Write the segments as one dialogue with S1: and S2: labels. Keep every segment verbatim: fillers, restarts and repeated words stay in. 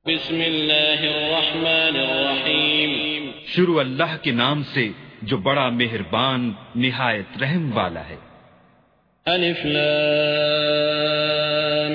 S1: بسم اللہ الرحمن الرحیم،
S2: شروع اللہ کے نام سے جو بڑا مہربان نہایت رحم والا ہے۔
S1: الف لام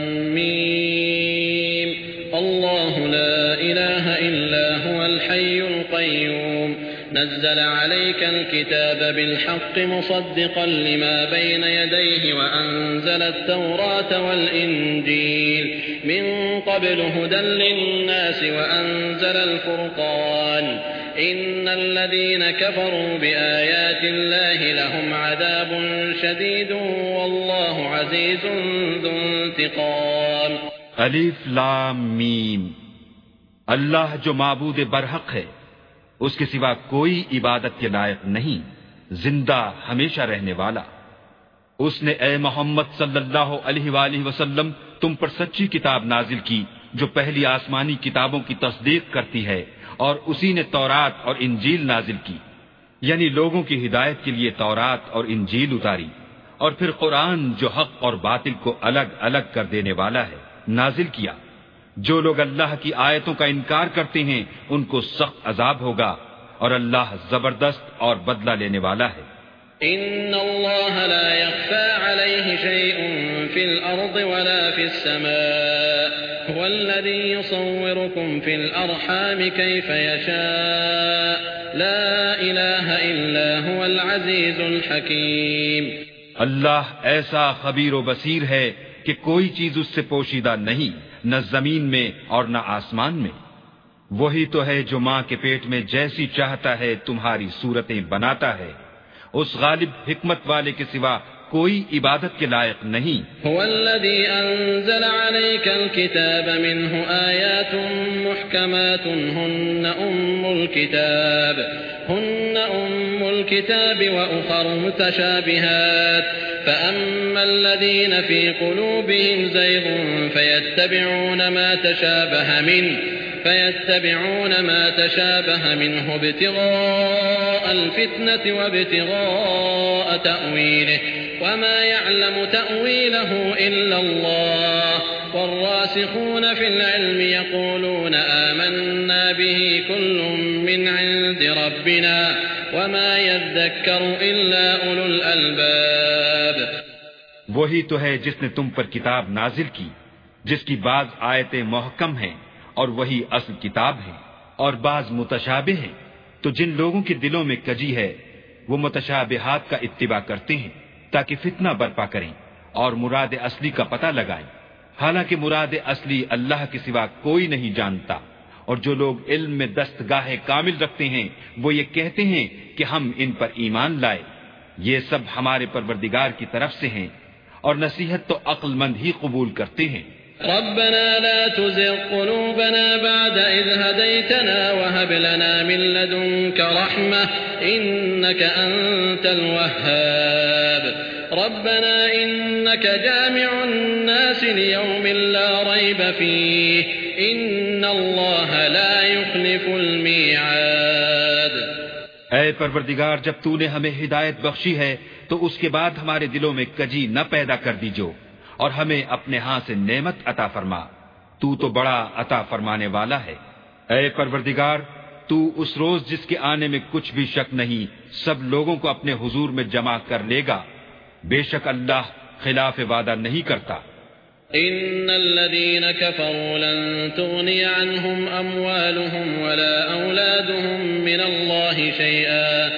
S1: میم، اللہ لا الہ الا هو الحی القیوم، نزل عليك الكتاب بالحق مصدقا لما بين يديه وأنزل التوراة والإنجيل من قبل هدى للناس وأنزل الفرقان، إن الذين كفروا بآيات الله لهم عذاب شديد والله عزيز ذو انتقام۔
S2: الف لام میم، اللہ جو معبود برحق ہے، اس کے سوا کوئی عبادت کے لائق نہیں، زندہ ہمیشہ رہنے والا۔ اس نے اے محمد صلی اللہ علیہ وآلہ وسلم تم پر سچی کتاب نازل کی جو پہلی آسمانی کتابوں کی تصدیق کرتی ہے، اور اسی نے تورات اور انجیل نازل کی، یعنی لوگوں کی ہدایت کے لیے تورات اور انجیل اتاری، اور پھر قرآن جو حق اور باطل کو الگ الگ کر دینے والا ہے نازل کیا۔ جو لوگ اللہ کی آیتوں کا انکار کرتے ہیں ان کو سخت عذاب ہوگا، اور اللہ زبردست اور بدلہ لینے والا ہے۔
S1: ان اللہ لا يخفى عليه شيء في الارض ولا في السماء، هو الذي يصوركم في الارحام كيف يشاء، لا الہ الا هو العزیز الحکیم۔
S2: اللہ ایسا خبیر و بصیر ہے کہ کوئی چیز اس سے پوشیدہ نہیں، نہ زمین میں اور نہ آسمان میں۔ وہی تو ہے جو ماں کے پیٹ میں جیسی چاہتا ہے تمہاری صورتیں بناتا ہے، اس غالب حکمت والے کے سوا کوئی عبادت کے لائق نہیں۔
S1: هو الذي انزل عليك الكتاب منه آيات محكمات هن ام الكتاب هن ام الكتاب واخر متشابهات، فأما الذين في قلوبهم زيغ فيتبعون ما تشابه منه فيتبعون ما تشابه منه ابتغاء الفتنة وابتغاء تأويله، وما يعلم تأويله إلا الله، والراسخون في العلم يقولون آمنا به كل من عند ربنا وما يذكر إلا أولو الألباب۔
S2: وہی تو ہے جس نے تم پر کتاب نازل کی جس کی بعض آیتیں محکم ہیں اور وہی اصل کتاب ہے، اور بعض متشابہ ہیں، تو جن لوگوں کے دلوں میں کجی ہے وہ متشابہات کا اتباع کرتے ہیں تاکہ فتنہ برپا کریں اور مراد اصلی کا پتہ لگائیں، حالانکہ مراد اصلی اللہ کے سوا کوئی نہیں جانتا۔ اور جو لوگ علم میں دستگاہ کامل رکھتے ہیں وہ یہ کہتے ہیں کہ ہم ان پر ایمان لائے، یہ سب ہمارے پروردگار کی طرف سے ہیں، اور نصیحت تو عقل مند ہی قبول کرتے ہیں۔
S1: ربنا لا تزغ قلوبنا بعد إذ هديتنا وهب لنا من لدنك رحمة إنك أنت الوهاب، ربنا إنك جامع الناس ليوم لا ريب فيه إن الله لا يخلف الميعاد۔
S2: اے پروردگار، جب تو نے ہمیں ہدایت بخشی ہے تو اس کے بعد ہمارے دلوں میں کجی نہ پیدا کر دیجو، اور ہمیں اپنے ہاں سے نعمت عطا فرما، تو تو بڑا عطا فرمانے والا ہے۔ اے پروردگار، تو اس روز جس کے آنے میں کچھ بھی شک نہیں سب لوگوں کو اپنے حضور میں جمع کر لے گا، بے شک اللہ خلاف وعدہ نہیں کرتا۔
S1: ان الذين كفروا لن تغني عنهم اموالهم ولا اولادهم من الله شيئا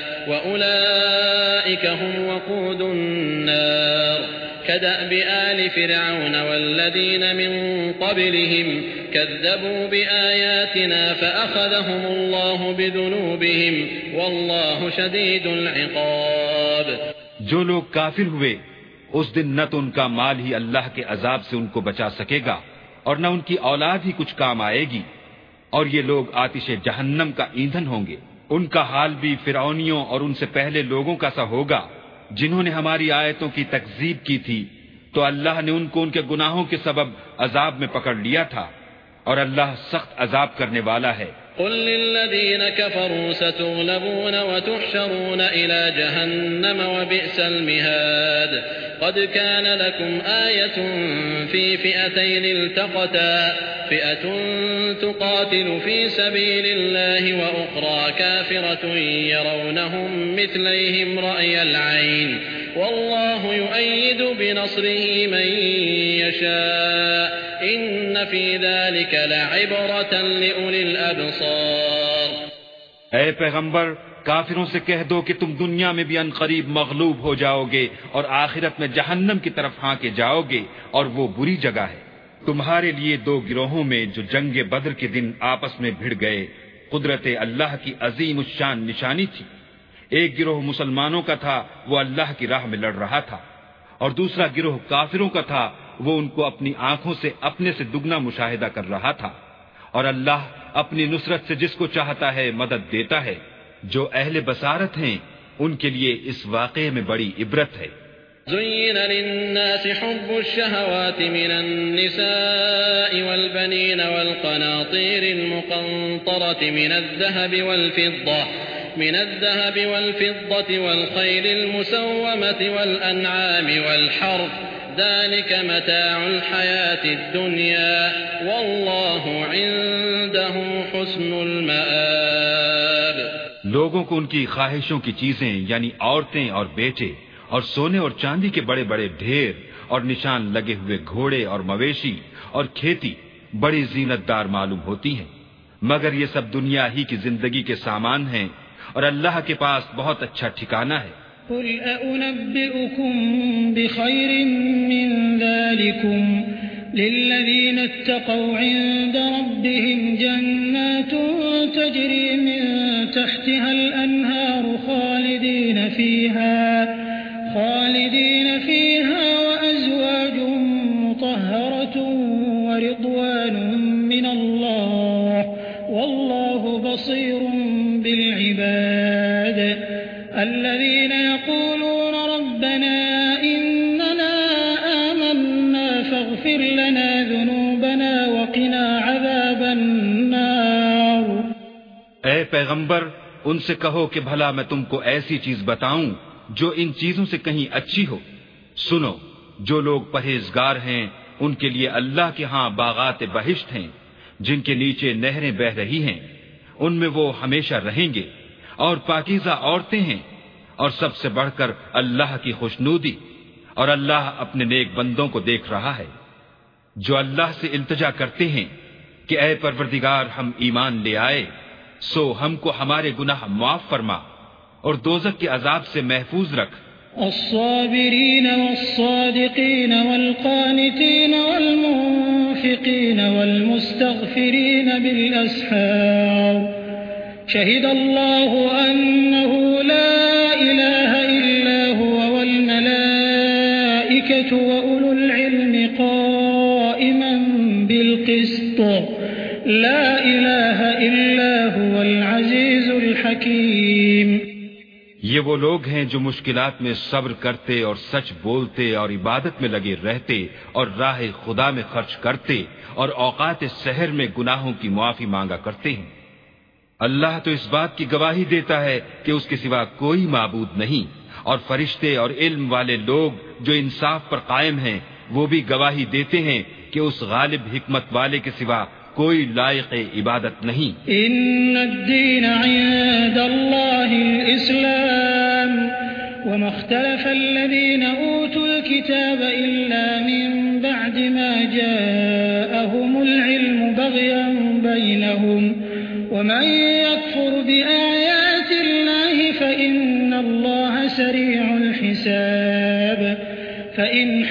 S1: واولئك هم وقود النار، كدأب آل فرعون والذين من قبلهم كذبوا بآياتنا فأخذهم الله بذنوبهم والله شديد العقاب۔
S2: جو لوگ کافر ہوئے اس دن نہ تو ان کا مال ہی اللہ کے عذاب سے ان کو بچا سکے گا اور نہ ان کی اولاد ہی کچھ کام آئے گی، اور یہ لوگ آتش جہنم کا ایندھن ہوں گے۔ ان کا حال بھی فرعونیوں اور ان سے پہلے لوگوں کا سا ہوگا جنہوں نے ہماری آیتوں کی تکذیب کی تھی، تو اللہ نے ان کو ان کے گناہوں کے سبب عذاب میں پکڑ لیا تھا، اور اللہ سخت عذاب کرنے والا ہے۔
S1: قل للذين كفروا ستغلبون وتحشرون إلى جهنم وبئس المهاد قد كان لكم آية في فئتين التقتا فئة تقاتل في سبيل الله وأخرى كافرة يرونهم مثليهم رأي العين والله يؤيد بنصره من يشاء إن في ذلك لعبرة لأولي الأبصار.
S2: اے پیغمبر کافروں سے کہہ دو کہ تم دنیا میں بھی ان قریب مغلوب ہو جاؤ گے اور آخرت میں جہنم کی طرف ہانکے جاؤ گے اور وہ بری جگہ ہے. تمہارے لیے دو گروہوں میں جو جنگ بدر کے دن آپس میں بھڑ گئے قدرت اللہ کی عظیم الشان نشانی تھی. ایک گروہ مسلمانوں کا تھا وہ اللہ کی راہ میں لڑ رہا تھا اور دوسرا گروہ کافروں کا تھا وہ ان کو اپنی آنکھوں سے اپنے سے دگنا مشاہدہ کر رہا تھا. اور اللہ اپنی نصرت سے جس کو چاہتا ہے مدد دیتا ہے. جو اہل بصارت ہیں ان کے لیے اس واقعے میں بڑی عبرت ہے.
S1: زين للناس حب الشهوات من النساء والبنين والقناطير المقنطرة من الذهب والفضة من الذهب والفضة والخيل المسومة والأنعام والحرث ذلك متاع الحياة الدنيا والله عنده حسن المآب.
S2: لوگوں کو ان کی خواہشوں کی چیزیں یعنی عورتیں اور بیٹے اور سونے اور چاندی کے بڑے بڑے ڈھیر اور نشان لگے ہوئے گھوڑے اور مویشی اور کھیتی بڑی زینت دار معلوم ہوتی ہیں مگر یہ سب دنیا ہی کی زندگی کے سامان ہیں اور اللہ کے پاس بہت اچھا ٹھکانہ ہے.
S3: قل أأنبئكم بخير من ذلكم للذين اتقوا عند ربهم جنات تجري من تحتها الأنهار خالدين فيها خالدين فيها وأزواج مطهرة ورضوان من الله والله بصير بالعباد. الذين يقولون ربنا إننا آمنا فاغفر لنا ذنوبنا وقنا عذاب النار.
S2: اے پیغمبر ان سے کہو کہ بھلا میں تم کو ایسی چیز بتاؤں جو ان چیزوں سے کہیں اچھی ہو. سنو جو لوگ پرہیزگار ہیں ان کے لیے اللہ کے ہاں باغات بہشت ہیں جن کے نیچے نہریں بہہ رہی ہیں ان میں وہ ہمیشہ رہیں گے اور پاکیزہ عورتیں ہیں اور سب سے بڑھ کر اللہ کی خوشنودی اور اللہ اپنے نیک بندوں کو دیکھ رہا ہے جو اللہ سے التجا کرتے ہیں کہ اے پروردگار ہم ایمان لے آئے سو ہم کو ہمارے گناہ معاف فرما اور دوزخ کے عذاب سے محفوظ رکھ.
S3: الصابرين والصادقين والقانتين والمنفقين والمستغفرين بالأسحار شهد الله أنه لا إله إلا هو والملائكة وأولو العلم قائما بالقسط لا إله إلا هو العزيز الحكيم.
S2: یہ وہ لوگ ہیں جو مشکلات میں صبر کرتے اور سچ بولتے اور عبادت میں لگے رہتے اور راہ خدا میں خرچ کرتے اور اوقات سحر میں گناہوں کی معافی مانگا کرتے ہیں. اللہ تو اس بات کی گواہی دیتا ہے کہ اس کے سوا کوئی معبود نہیں اور فرشتے اور علم والے لوگ جو انصاف پر قائم ہیں وہ بھی گواہی دیتے ہیں کہ اس غالب حکمت والے کے سوا کوئی لائق عبادت نہیں.
S3: ان الدین عند اللہ الاسلام وما اختلف الذين اوتوا الكتاب الا من بعد ما جاءهم العلم بغيا بينهم ومن يكفر بآيات الله فإن الله سريع الحساب. فإن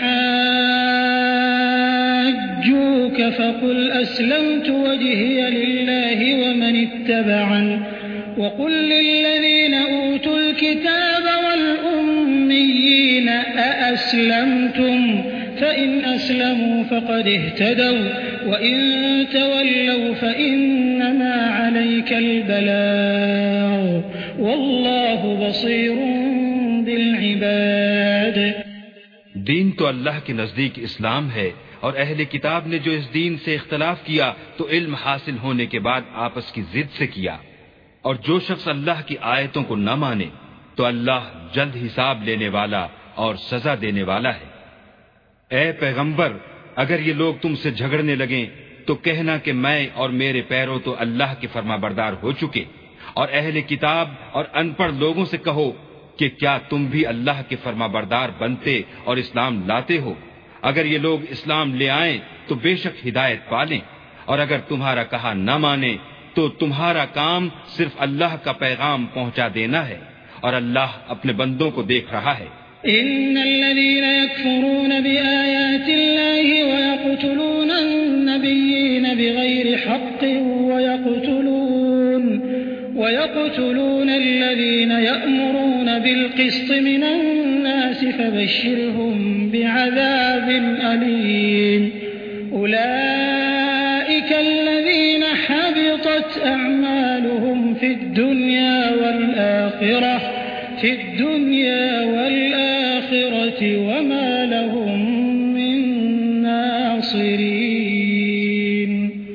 S3: حاجوك فقل أسلمت وجهي لله ومن اتبعن وقل للذين أوتوا الكتاب والأميين أأسلمتم فإن أسلموا فقد اهتدوا وإن تولوا فإنما عليك البلاغ والله بصير بالعباد.
S2: دین تو اللہ کے نزدیک اسلام ہے، اور اہل کتاب نے جو اس دین سے اختلاف کیا تو علم حاصل ہونے کے بعد آپس کی ضد سے کیا، اور جو شخص اللہ کی آیتوں کو نہ مانے تو اللہ جلد حساب لینے والا اور سزا دینے والا ہے۔ اے پیغمبر، اگر یہ لوگ تم سے جھگڑنے لگیں تو کہنا کہ میں اور میرے پیرو تو اللہ کے فرما بردار ہو چکے، اور اہل کتاب اور ان پڑھ لوگوں سے کہو کہ کیا تم بھی اللہ کے فرما بردار بنتے اور اسلام لاتے ہو؟ اگر یہ لوگ اسلام لے آئیں تو بے شک ہدایت پالیں، اور اگر تمہارا کہا نہ مانے تو تمہارا کام صرف اللہ کا پیغام پہنچا دینا ہے، اور اللہ اپنے بندوں کو دیکھ رہا ہے۔
S3: ان الذين يكفرون بآيات الله ويقتلون النبيين بغير حق ويقتلون ويقتلون الذين يأمرون بالقسط من الناس فبشرهم بعذاب أليم أولئك الذين حبطت أعمالهم في الدنيا والآخرة في الدنيا والآخرة وما لهم من ناصرين۔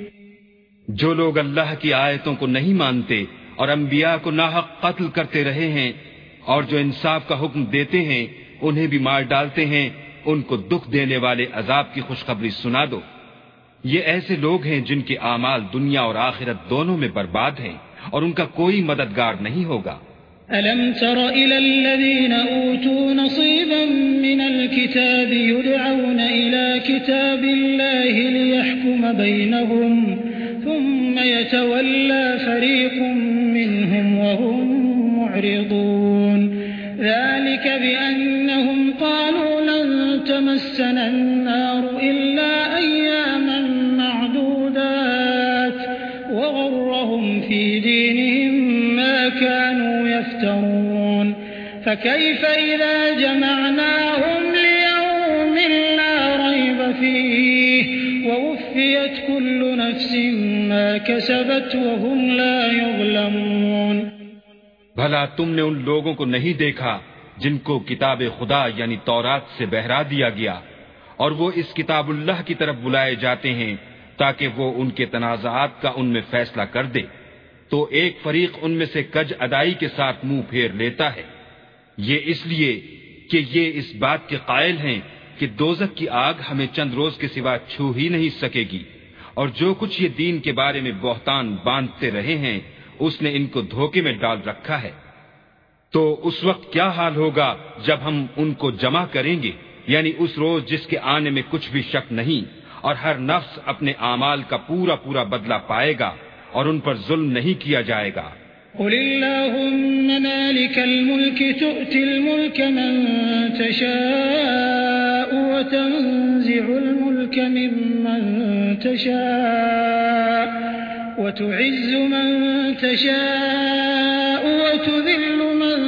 S2: جو لوگ اللہ کی آیتوں کو نہیں مانتے اور انبیاء کو ناحق قتل کرتے رہے ہیں اور جو انصاف کا حکم دیتے ہیں انہیں بھی مار ڈالتے ہیں، ان کو دکھ دینے والے عذاب کی خوشخبری سنا دو۔ یہ ایسے لوگ ہیں جن کے اعمال دنیا اور آخرت دونوں میں برباد ہیں، اور ان کا کوئی مددگار نہیں ہوگا۔
S3: أَلَمْ تَرَ إِلَى الَّذِينَ أُوتُوا نَصِيبًا مِّنَ الْكِتَابِ يُدْعَوْنَ إِلَى كِتَابِ اللَّهِ لِيَحْكُمَ بَيْنَهُمْ ثُمَّ يَتَوَلَّى فَرِيقٌ مِّنْهُمْ وَهُمْ مُعْرِضُونَ ذَلِكَ بِأَنَّهُمْ قَالُوا لَن تَمَسَّنَا النَّارُ إِلَّا أَيَّامًا مَّعْدُودَاتٍ وَغَرَّهُمْ فِي دِينِهِم ما كانوا يفترون فكيف إذا جمعناهم ليوم لا ريب فيه ووفيت كل نفس ما كسبت وهم لا يظلمون۔
S2: بھلا تم نے ان لوگوں کو نہیں دیکھا جن کو کتاب خدا یعنی تورات سے بہرا دیا گیا، اور وہ اس کتاب اللہ کی طرف بلائے جاتے ہیں تاکہ وہ ان کے تنازعات کا ان میں فیصلہ کر دے، تو ایک فریق ان میں سے کج ادائی کے ساتھ منہ پھیر لیتا ہے۔ یہ اس لیے کہ یہ اس بات کے قائل ہیں کہ دوزخ کی آگ ہمیں چند روز کے سوا چھو ہی نہیں سکے گی، اور جو کچھ یہ دین کے بارے میں بہتان باندھتے رہے ہیں اس نے ان کو دھوکے میں ڈال رکھا ہے۔ تو اس وقت کیا حال ہوگا جب ہم ان کو جمع کریں گے، یعنی اس روز جس کے آنے میں کچھ بھی شک نہیں، اور ہر نفس اپنے اعمال کا پورا پورا بدلہ پائے گا اور ان پر ظلم نہیں کیا جائے گا۔
S3: قل اللهم مالك الملك تؤتي الملك من تشاء وتنزع الملك ممن تشاء وتعز من تشاء وتذل من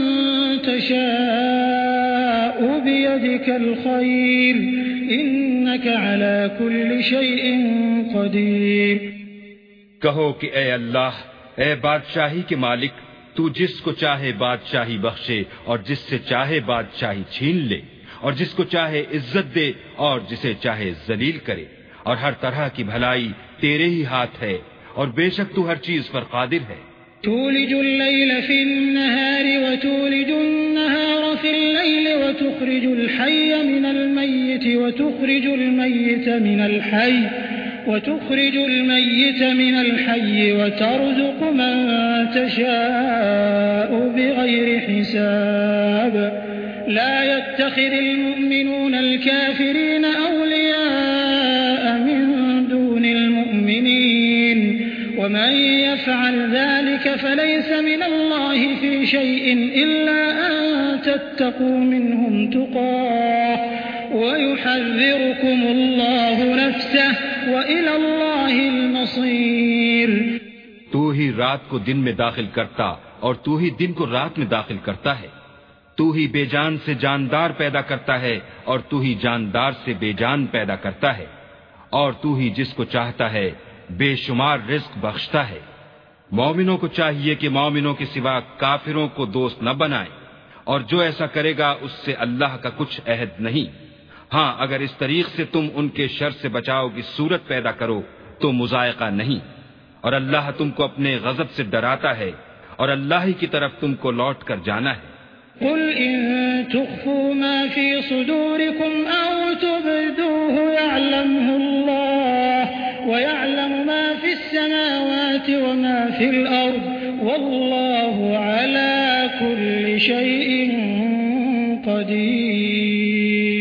S3: تشاء بيدك الخير إنك على كل شيء قدير۔
S2: کہو کہ اے اللہ، اے بادشاہی کے مالک، تو جس کو چاہے بادشاہی بخشے اور جس سے چاہے بادشاہی چھین لے، اور جس کو چاہے عزت دے اور جسے چاہے ذلیل کرے، اور ہر طرح کی بھلائی تیرے ہی ہاتھ ہے، اور بے شک تو ہر چیز پر قادر ہے۔
S3: تولج الليل في النهار وتولج النهار في الليل وتخرج الحي من الميت وتخرج الميت من الحي وتخرج الميت من الحي وترزق من تشاء بغير حساب لا يتخذ المؤمنون الكافرين أولياء من دون المؤمنين ومن يفعل ذلك فليس من الله في شيء إلا أن تتقوا منهم تقاه ويحذركم الله نفسه وإلى الله المصير۔
S2: تو ہی رات کو دن میں داخل کرتا اور تو ہی دن کو رات میں داخل کرتا ہے، تو ہی بے جان سے جاندار پیدا کرتا ہے اور تو ہی جاندار سے بے جان پیدا کرتا ہے، اور تو ہی جس کو چاہتا ہے بے شمار رزق بخشتا ہے۔ مومنوں کو چاہیے کہ مومنوں کے سوا کافروں کو دوست نہ بنائیں، اور جو ایسا کرے گا اس سے اللہ کا کچھ عہد نہیں، ہاں اگر اس طریق سے تم ان کے شر سے بچاؤ کی صورت پیدا کرو تو مذائقہ نہیں، اور اللہ تم کو اپنے غضب سے ڈراتا ہے اور اللہ ہی کی طرف تم کو لوٹ کر جانا ہے۔
S3: قل إن تخفوا ما في صدوركم أو تبدوه يعلمه الله ويعلم ما في السماوات وما في الأرض والله على كل شيء قدير۔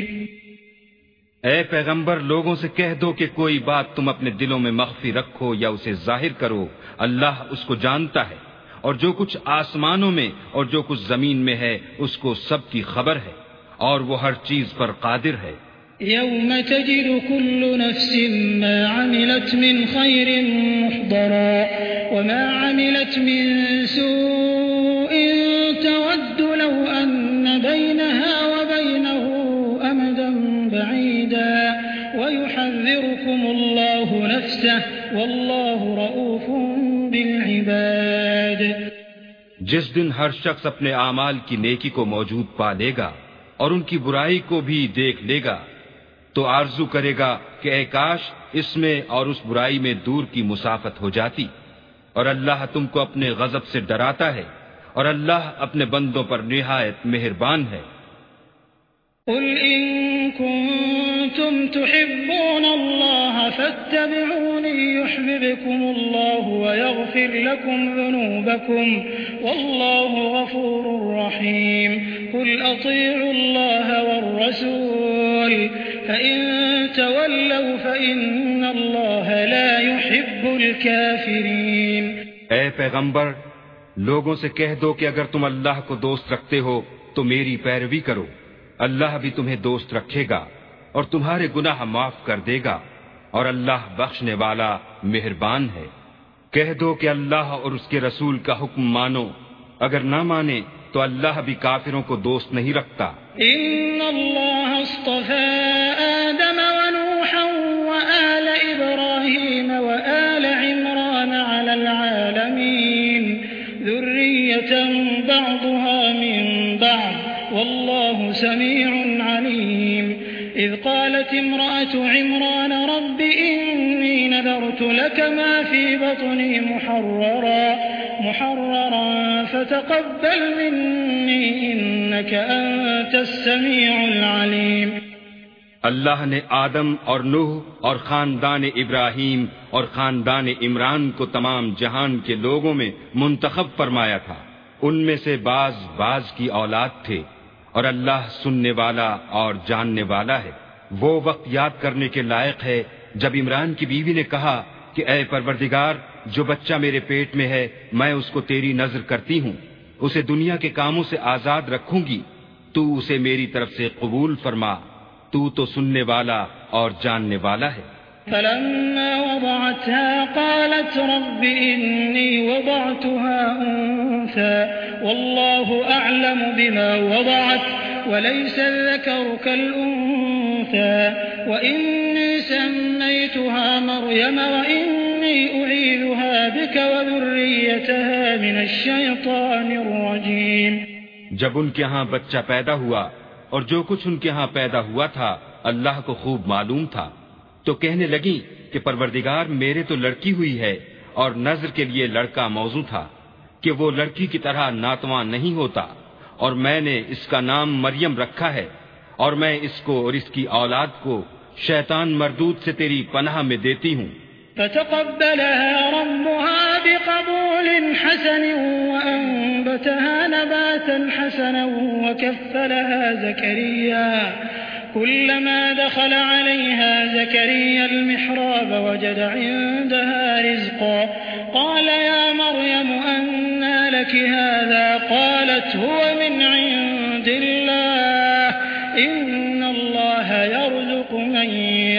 S2: اے پیغمبر، لوگوں سے کہہ دو کہ کوئی بات تم اپنے دلوں میں مخفی رکھو یا اسے ظاہر کرو، اللہ اس کو جانتا ہے، اور جو کچھ آسمانوں میں اور جو کچھ زمین میں ہے اس کو سب کی خبر ہے، اور وہ ہر چیز پر قادر ہے۔
S3: يوم تجد كل نفس ما عملت من خير محضرا وما عملت من سوء تود لو أن بينها وبينه أمدا بعيدا ويحذركم الله نفسه والله رؤوف بالعباد۔
S2: جس دن ہر شخص اپنے اعمال کی نیکی کو موجود پا لے گا اور ان کی برائی کو بھی دیکھ لے گا تو آرزو کرے گا کہ اے کاش اس میں اور اس برائی میں دور کی مسافت ہو جاتی، اور اللہ تم کو اپنے غضب سے ڈراتا ہے اور اللہ اپنے بندوں پر نہایت مہربان ہے۔
S3: قل إن كنتم تحبون الله فاتبعوني يحببكم الله ويغفر لكم ذنوبكم والله غفور رحيم۔ قل أطيعوا الله والرسول فإن تولوا فإن الله لا يحب الكافرين۔
S2: اے پیغمبر، لوگوں سے کہہ دو کہ اگر تم اللہ کو دوست رکھتے ہو تو میری پیروی کرو، اللہ بھی تمہیں دوست رکھے گا اور تمہارے گناہ معاف کر دے گا، اور اللہ بخشنے والا مہربان ہے۔ کہہ دو کہ اللہ اور اس کے رسول کا حکم مانو، اگر نہ مانے تو اللہ بھی کافروں کو دوست نہیں رکھتا۔
S3: ان اللہ اصطفى آدم ونوحا وآل ابراہیم وآل عمران على العالمین ذریة بعضها من بعض والله سميع عليم۔ إذ قالت امرأة عمران رب إني نذرت لك ما في بطني محررا محررا فتقبل مني إنك أنت السميع العليم۔
S2: اللہ نے آدم اور نوح اور خاندان ابراہیم اور خاندان عمران کو تمام جہان کے لوگوں میں منتخب فرمایا تھا، ان میں سے بعض بعض کی اولاد تھے، اور اللہ سننے والا اور جاننے والا ہے۔ وہ وقت یاد کرنے کے لائق ہے جب عمران کی بیوی نے کہا کہ اے پروردگار، جو بچہ میرے پیٹ میں ہے میں اس کو تیری نذر کرتی ہوں، اسے دنیا کے کاموں سے آزاد رکھوں گی، تو اسے میری طرف سے قبول فرما، تو تو سننے والا اور جاننے والا ہے۔
S3: فلما وضعتها قالت رب إني وضعتها أنثى والله أعلم بما وضعت وليس الذكر كالأنثى وإني سميتها مريم وإني أعيذها بك وذريتها من الشيطان الرجيم۔
S2: جب ان کے ہاں بچہ پیدا ہوا اور جو کچھ ان کے ہاں پیدا ہوا تھا اللہ کو خوب معلوم تھا، تو کہنے لگی کہ پروردگار میرے تو لڑکی ہوئی ہے، اور نذر کے لیے لڑکا موضوع تھا کہ وہ لڑکی کی طرح ناتواں نہیں ہوتا، اور میں نے اس کا نام مریم رکھا ہے، اور میں اس کو اور اس کی اولاد کو شیطان مردود سے تیری پناہ میں دیتی ہوں۔
S3: فتقبلها ربها بقبول حسن وأنبتها نباتا حسنا وكفلها زكريا كلما دخل عليها زكريا المحراب وجد عندها رزقا قال يا مريم أنى لك هذا قالت هو من عند الله إن الله يرزق من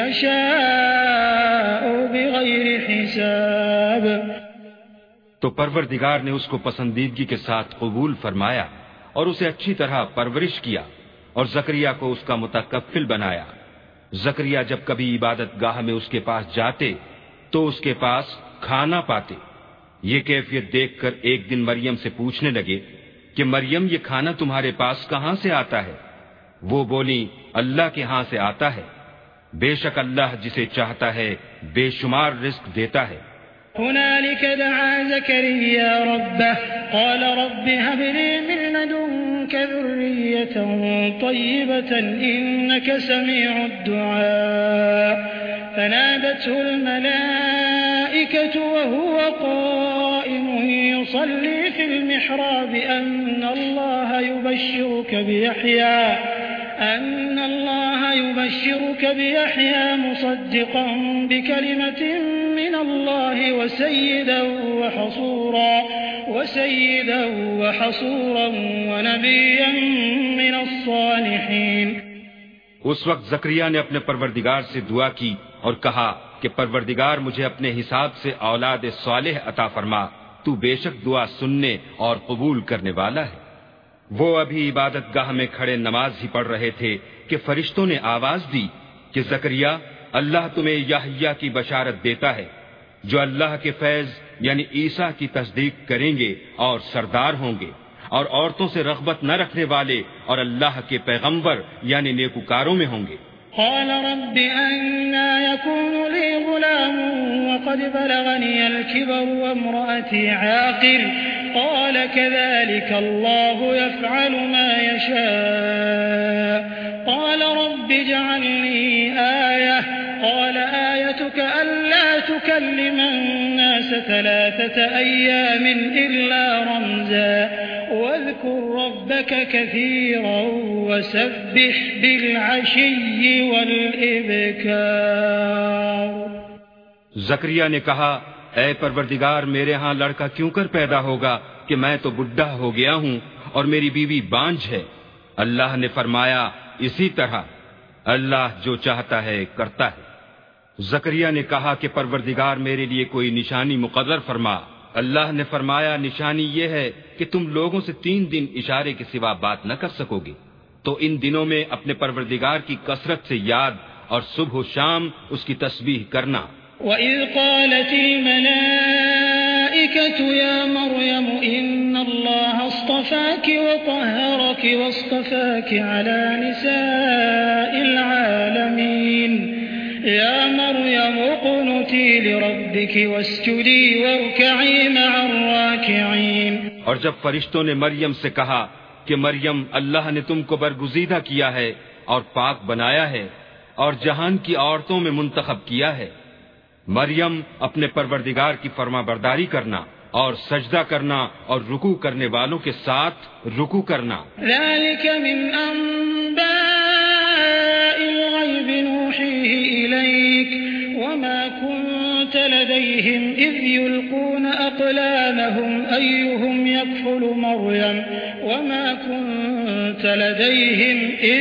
S3: يشاء بغير حساب۔
S2: تو پروردگار نے اس کو پسندیدگی کے ساتھ قبول فرمایا اور اسے اچھی طرح پرورش کیا اور زکریا کو اس کا متکفل بنایا۔ زکریا جب کبھی عبادت گاہ میں اس کے پاس جاتے تو اس کے پاس کھانا پاتے۔ یہ کیفیت دیکھ کر ایک دن مریم سے پوچھنے لگے کہ مریم یہ کھانا تمہارے پاس کہاں سے آتا ہے؟ وہ بولی اللہ کے ہاں سے آتا ہے، بے شک اللہ جسے چاہتا ہے بے شمار رزق دیتا ہے۔
S3: هنالك دعا زكريا ربه قال رب هب لي من لدنك ذرية طيبة إنك سميع الدعاء فنادته الملائكة وهو قائم يصلي في المحراب أن الله يبشرك بيحيى أن الله يبشرك بيحيى مصدقا بكلمة من الله وسيدا وحصورا وسيدا وحصورا ونبيا من الصالحين۔
S2: اس وقت زکریا نے اپنے پروردگار سے دعا کی اور کہا کہ پروردگار مجھے اپنے حساب سے اولاد صالح عطا فرما، تو بے شک دعا سننے اور قبول کرنے والا ہے۔ وہ ابھی عبادت گاہ میں کھڑے نماز ہی پڑھ رہے تھے کہ فرشتوں نے آواز دی کہ زکریا اللہ تمہیں یحییٰ کی بشارت دیتا ہے جو اللہ کے فیض یعنی عیسیٰ کی تصدیق کریں گے اور سردار ہوں گے اور عورتوں سے رغبت نہ رکھنے والے اور اللہ کے پیغمبر یعنی نیکوکاروں میں ہوں گے۔
S3: قال رب أنا يكون لي غلام وقد بلغني الكبر وامرأتي عاقر قال كذلك الله يفعل ما يشاء قال رب اجعل لي آية قال آيتك ألا تكلم الناس ثلاثة أيام إلا رمزا واذكر ربك كثيرا وسبح بالعشي والإبكار۔
S2: زکریا نے کہا اے پروردگار میرے ہاں لڑکا کیوں کر پیدا ہوگا کہ میں تو بڈھا ہو گیا ہوں اور میری بیوی بانجھ ہے۔ اللہ نے فرمایا اسی طرح اللہ جو چاہتا ہے کرتا ہے۔ زکریا نے کہا کہ پروردگار میرے لیے کوئی نشانی مقرر فرما۔ اللہ نے فرمایا نشانی یہ ہے کہ تم لوگوں سے تین دن اشارے کے سوا بات نہ کر سکو گے، تو ان دنوں میں اپنے پروردگار کی کثرت سے یاد اور صبح و شام اس کی تسبیح کرنا۔
S3: وَإِذْ قَالَتِ الْمَلَائِكَةُ يَا مَرْيَمُ إِنَّ اللَّهَ اصْطَفَاكِ وَطَهَّرَكِ وَاصْطَفَاكِ عَلَى نِسَاءِ الْعَالَمِينَ يَا مَرْيَمُ اقْنُتِي لِرَبِّكِ وَاسْجُدِي وَارْكَعِي مَعَ الرَّاكِعِينَ۔
S2: اور جب فرشتوں نے مریم سے کہا کہ مریم اللہ نے تم کو برگزیدہ کیا ہے اور پاک بنایا ہے اور جہان کی عورتوں میں منتخب کیا ہے، مریم اپنے پروردگار کی فرما برداری کرنا اور سجدہ کرنا اور رکوع کرنے والوں کے ساتھ رکوع کرنا۔
S3: ذلك من أنباء الغيب نوحيه إليك وما كنت لديهم إذ يلقون أقلامهم أيهم يكفل مريم وما كنت لديهم إذ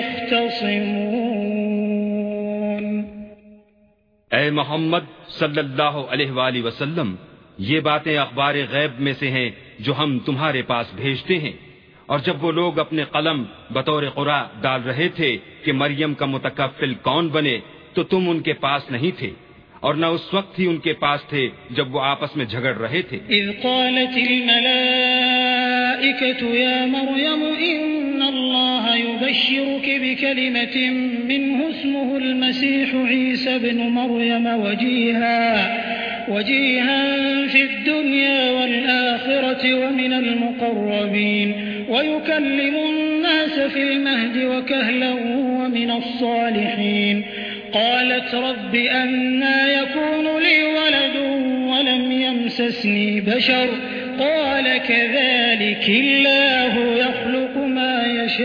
S3: يختصمون۔
S2: اے محمد صلی اللہ علیہ وآلہ وسلم، یہ باتیں اخبار غیب میں سے ہیں جو ہم تمہارے پاس بھیجتے ہیں، اور جب وہ لوگ اپنے قلم بطور قرآ ڈال رہے تھے کہ مریم کا متکفل کون بنے تو تم ان کے پاس نہیں تھے، اور نہ اس وقت ہی ان کے پاس تھے جب وہ آپس میں جھگڑ رہے تھے۔
S3: اذ قالت الملائکة یا مریم ان اللہ یبشرک بکلمة منه اسمه المسیح عیسی بن مریم وجیہا وجيها في الدنيا والآخرة ومن المقربين ويكلم الناس في المهد وكهلا ومن الصالحين قالت رب أنى يكون لي ولد ولم يمسسني بشر قال كذلك الله يخلق ما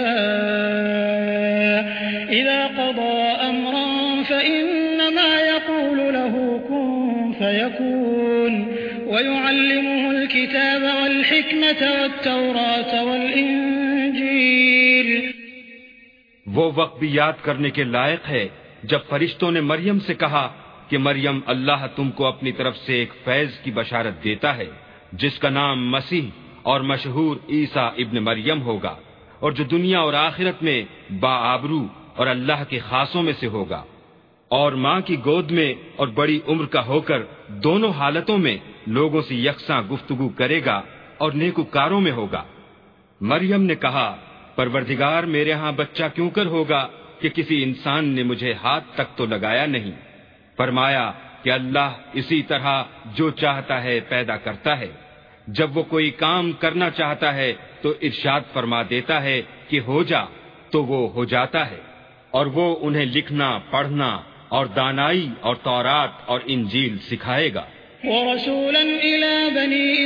S3: يشاء إذا قضى أمرا فإنما يقول له كن فيكون ويعلمه الكتاب والحكمة والتوراة والإنجيل۔
S2: وہ وقت بھی یاد کرنے کے لائق ہے جب فرشتوں نے مریم سے کہا کہ مریم اللہ تم کو اپنی طرف سے ایک فیض کی بشارت دیتا ہے جس کا نام مسیح اور مشہور عیسیٰ ابن مریم ہوگا، اور جو دنیا اور آخرت میں باآبرو اور اللہ کے خاصوں میں سے ہوگا، اور ماں کی گود میں اور بڑی عمر کا ہو کر دونوں حالتوں میں لوگوں سے یکساں گفتگو کرے گا اور نیکوکاروں میں ہوگا۔ مریم نے کہا پروردگار میرے ہاں بچہ کیوں کر ہوگا کہ کسی انسان نے مجھے ہاتھ تک تو لگایا نہیں۔ فرمایا کہ اللہ اسی طرح جو چاہتا ہے پیدا کرتا ہے، جب وہ کوئی کام کرنا چاہتا ہے تو ارشاد فرما دیتا ہے کہ ہو جا، تو وہ ہو جاتا ہے، اور وہ انہیں لکھنا، پڑھنا اور دانائی اور تورات اور انجیل سکھائے گا۔
S3: ورسولا إلى بني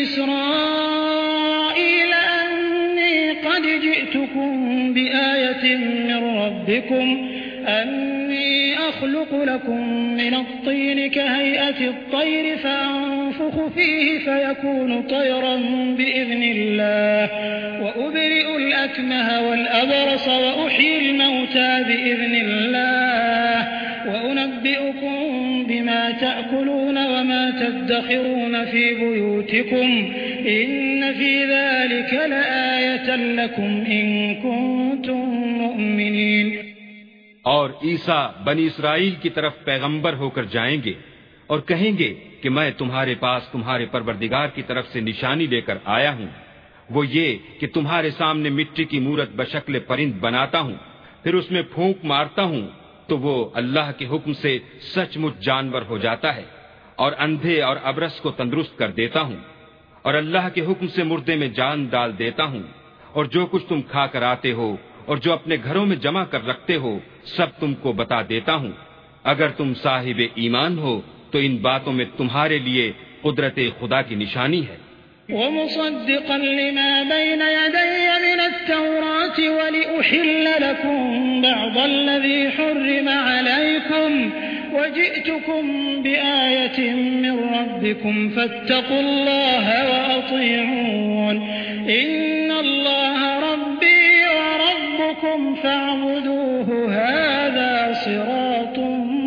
S3: إسرائيل أني قد جئتكم بآية من ربكم أني أخلق لكم من الطين كهيئة الطير فأنفخ فيه فيكون طيرا بإذن الله وأبرئ الأكمه والأبرص وأحيي الموتى بإذن الله وأنبئكم بما تأكلون وما تدخرون في بيوتكم إن في ذلك لآية لكم إن كنتم مؤمنين۔
S2: اور عیسیٰ بنی اسرائیل کی طرف پیغمبر ہو کر جائیں گے اور کہیں گے کہ میں تمہارے پاس تمہارے پروردگار کی طرف سے نشانی لے کر آیا ہوں، وہ یہ کہ تمہارے سامنے مٹی کی مورت بشکل پرند بناتا ہوں، پھر اس میں پھونک مارتا ہوں تو وہ اللہ کے حکم سے سچ مچ جانور ہو جاتا ہے، اور اندھے اور ابرس کو تندرست کر دیتا ہوں، اور اللہ کے حکم سے مردے میں جان ڈال دیتا ہوں، اور جو کچھ تم کھا کر آتے ہو اور جو اپنے گھروں میں جمع کر رکھتے ہو سب تم کو بتا دیتا ہوں۔ اگر تم صاحب ایمان ہو تو ان باتوں میں تمہارے لیے قدرت خدا کی نشانی ہے۔
S3: ومصدقا لما بين يدي من التوراة ولأحل لكم بعض الذي حرم عليكم وجئتكم بآية من ربكم فاتقوا الله وأطيعون إن الله ربي وربكم فاعبدوه هذا صراط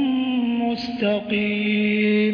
S3: مستقيم۔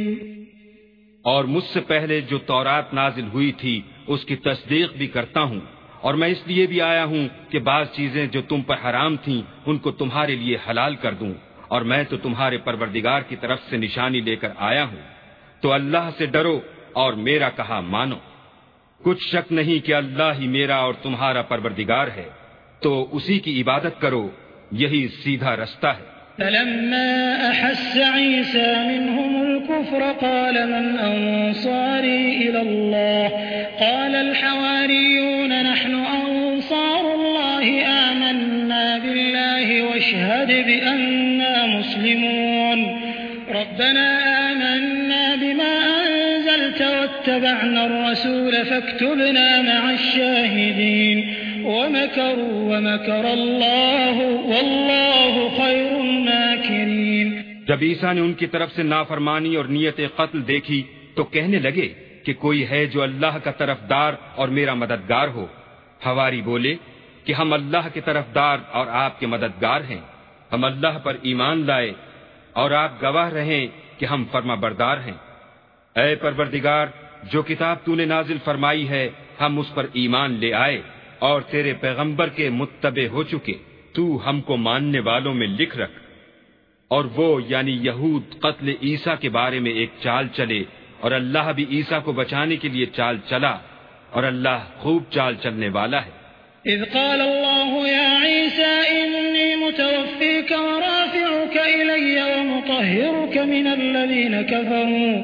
S2: اور مجھ سے پہلے جو تورات نازل ہوئی تھی اس کی تصدیق بھی کرتا ہوں، اور میں اس لیے بھی آیا ہوں کہ بعض چیزیں جو تم پر حرام تھیں ان کو تمہارے لیے حلال کر دوں، اور میں تو تمہارے پروردگار کی طرف سے نشانی لے کر آیا ہوں، تو اللہ سے ڈرو اور میرا کہا مانو۔ کچھ شک نہیں کہ اللہ ہی میرا اور تمہارا پروردگار ہے، تو اسی کی عبادت کرو، یہی سیدھا رستہ ہے۔
S3: فلما أحس عيسى منهم الكفر قال من أنصاري إلى الله قال الحواريون نحن أنصار الله آمنا بالله واشهد بأننا مسلمون ربنا آمنا بما أنزلت واتبعنا الرسول فاكتبنا مع الشاهدين ومكروا ومكر الله والله خير الماكرين۔
S2: جب عیسیٰ نے ان کی طرف سے نافرمانی اور نیت قتل دیکھی تو کہنے لگے کہ کوئی ہے جو اللہ کا طرفدار اور میرا مددگار ہو۔ حواری بولے کہ ہم اللہ کے طرفدار اور آپ کے مددگار ہیں، ہم اللہ پر ایمان لائے اور آپ گواہ رہیں کہ ہم فرما بردار ہیں۔ اے پروردگار، جو کتاب تو نے نازل فرمائی ہے ہم اس پر ایمان لے آئے اور تیرے پیغمبر کے متبع ہو چکے، تو ہم کو ماننے والوں میں لکھ رکھ۔ اور وہ یعنی یہود قتل عیسیٰ کے بارے میں ایک چال چلے، اور اللہ بھی عیسیٰ کو بچانے کے لیے چال چلا، اور اللہ خوب چال چلنے والا ہے۔
S3: اذ قال اللہ یا عیسیٰ انی متوفیک ورافعک الی ومطہرک من الذین کفروا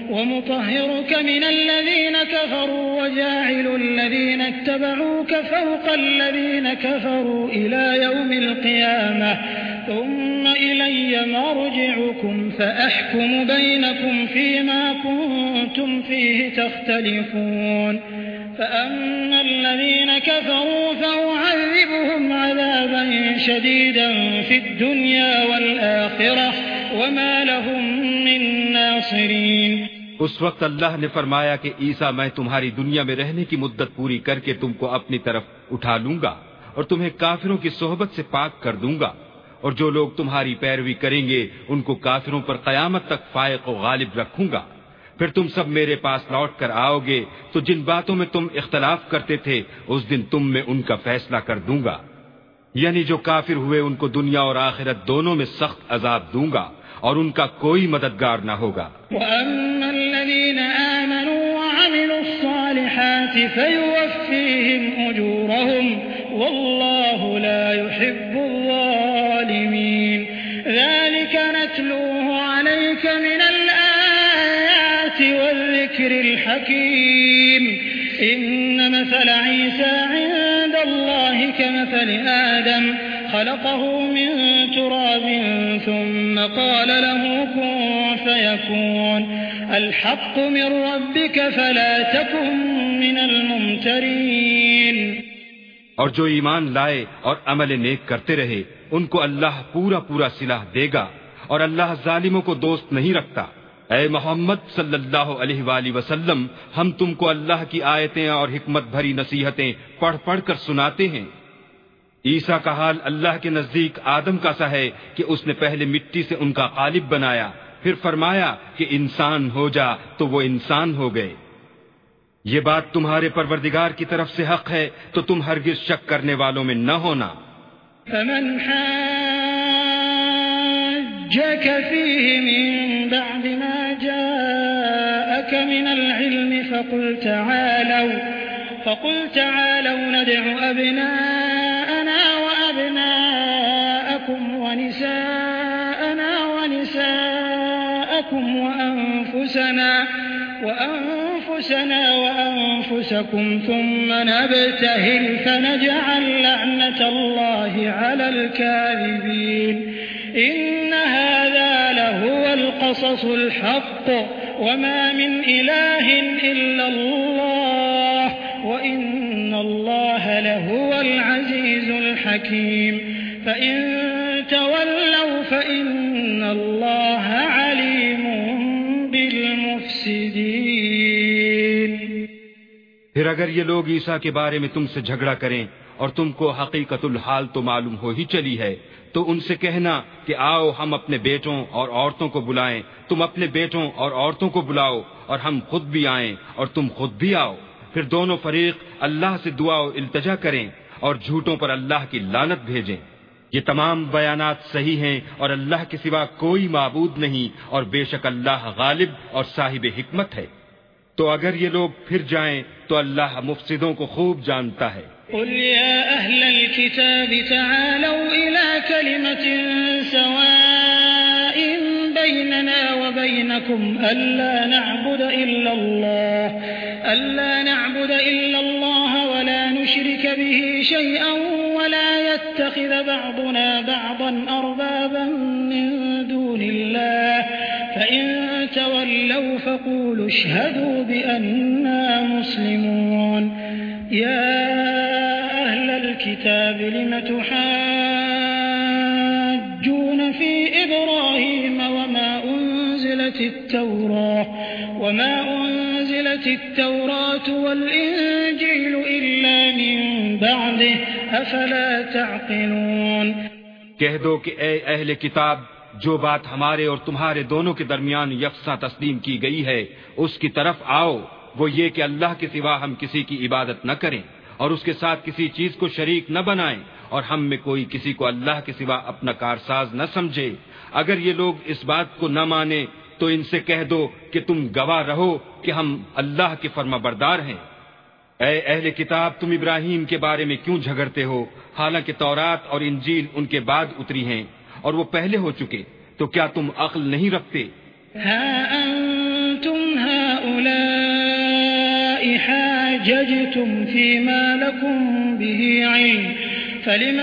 S3: ومطهرك من الذين كفروا وجاعل الذين اتبعوك فوق الذين كفروا إلى يوم القيامة ثم إلي مرجعكم فأحكم بينكم فيما كنتم فيه تختلفون فأما الذين كفروا فأعذبهم عذابا شديدا في الدنيا والآخرة وما لهم من ناصرين۔
S2: اس وقت اللہ نے فرمایا کہ عیسیٰ میں تمہاری دنیا میں رہنے کی مدت پوری کر کے تم کو اپنی طرف اٹھا لوں گا اور تمہیں کافروں کی صحبت سے پاک کر دوں گا، اور جو لوگ تمہاری پیروی کریں گے ان کو کافروں پر قیامت تک فائق و غالب رکھوں گا۔ پھر تم سب میرے پاس لوٹ کر آؤ گے تو جن باتوں میں تم اختلاف کرتے تھے اس دن تم میں ان کا فیصلہ کر دوں گا، یعنی جو کافر ہوئے ان کو دنیا اور آخرت دونوں میں سخت عذاب دوں گا اور ان کا کوئی مددگار نہ ہوگا۔
S3: وَأَمَّا الَّذِينَ آمَنُوا وَعَمِلُوا الصَّالِحَاتِ فَيُوَفِّيهِمْ أُجُورَهُمْ والله لا يحب الظالمين ذلك نتلوه عليك من الآيات والذكر الحكيم إن مثل عيسى عند الله كمثل آدم خلقه من تراب ثم قال له كن فيكون الحق من ربك فلا تكن من الممترين۔
S2: اور جو ایمان لائے اور عمل نیک کرتے رہے ان کو اللہ پورا پورا صلاح دے گا، اور اللہ ظالموں کو دوست نہیں رکھتا۔ اے محمد صلی اللہ علیہ وآلہ وسلم، ہم تم کو اللہ کی آیتیں اور حکمت بھری نصیحتیں پڑھ پڑھ کر سناتے ہیں۔ عیسیٰ کا حال اللہ کے نزدیک آدم کا سا ہے کہ اس نے پہلے مٹی سے ان کا قالب بنایا، پھر فرمایا کہ انسان ہو جا تو وہ انسان ہو گئے۔ یہ بات تمہارے پروردگار کی طرف سے حق ہے تو تم ہرگز شک کرنے والوں میں نہ ہونا۔
S3: فمن حاجك فيه من بعد ما جاءك من العلم فقل تعالوا فقل تعالوا ندع أبناءنا وأبناءكم ونساءنا ونساءكم وأنفسنا وأنفسنا وأنفسكم ثم نبتهل فنجعل لعنة الله على الكاذبين إن هذا لهو القصص الحق وما من إله إلا الله وإن الله لهو العزيز الحكيم فإن تولوا فإن الله عليم بالمفسدين۔
S2: پھر اگر یہ لوگ عیسیٰ کے بارے میں تم سے جھگڑا کریں اور تم کو حقیقت الحال تو معلوم ہو ہی چلی ہے تو ان سے کہنا کہ آؤ ہم اپنے بیٹوں اور عورتوں کو بلائیں، تم اپنے بیٹوں اور عورتوں کو بلاؤ اور ہم خود بھی آئیں اور تم خود بھی آؤ، پھر دونوں فریق اللہ سے دعا و التجا کریں اور جھوٹوں پر اللہ کی لعنت بھیجیں۔ یہ تمام بیانات صحیح ہیں اور اللہ کے سوا کوئی معبود نہیں، اور بے شک اللہ غالب اور صاحب حکمت ہے۔ تو اگر یہ لوگ پھر جائیں تو اللہ مفسدوں کو خوب جانتا ہے۔
S3: قل يا أهل الكتاب تعالوا إلى كلمة سواء بيننا وبينكم ألا نعبد إلا الله ألا نعبد إلا الله ولا نشرك به شيئا ولا يتخذ بعضنا بعضا أربابا من دون الله فإن تولوا فقولوا اشهدوا بأننا مسلمون يا أهل الكتاب لم تحاجون في إبراهيم وما أنزلت التوراة وما أنزلت التوراة والإنجيل إلا من بعده أفلا تعقلون۔
S2: کہہ دو کہ اے اہل کتاب، جو بات ہمارے اور تمہارے دونوں کے درمیان یکساں تسلیم کی گئی ہے اس کی طرف آؤ، وہ یہ کہ اللہ کے سوا ہم کسی کی عبادت نہ کریں اور اس کے ساتھ کسی چیز کو شریک نہ بنائیں، اور ہم میں کوئی کسی کو اللہ کے سوا اپنا کارساز نہ سمجھے۔ اگر یہ لوگ اس بات کو نہ مانیں تو ان سے کہہ دو کہ تم گواہ رہو کہ ہم اللہ کے فرما بردار ہیں۔ اے اہل کتاب، تم ابراہیم کے بارے میں کیوں جھگڑتے ہو، حالانکہ تورات اور انجیل ان کے بعد اتری ہیں اور وہ پہلے ہو چکے، تو کیا تم عقل نہیں رکھتے؟
S3: ہا انتم هؤلاء حاججتم فيما لكم به علم فلم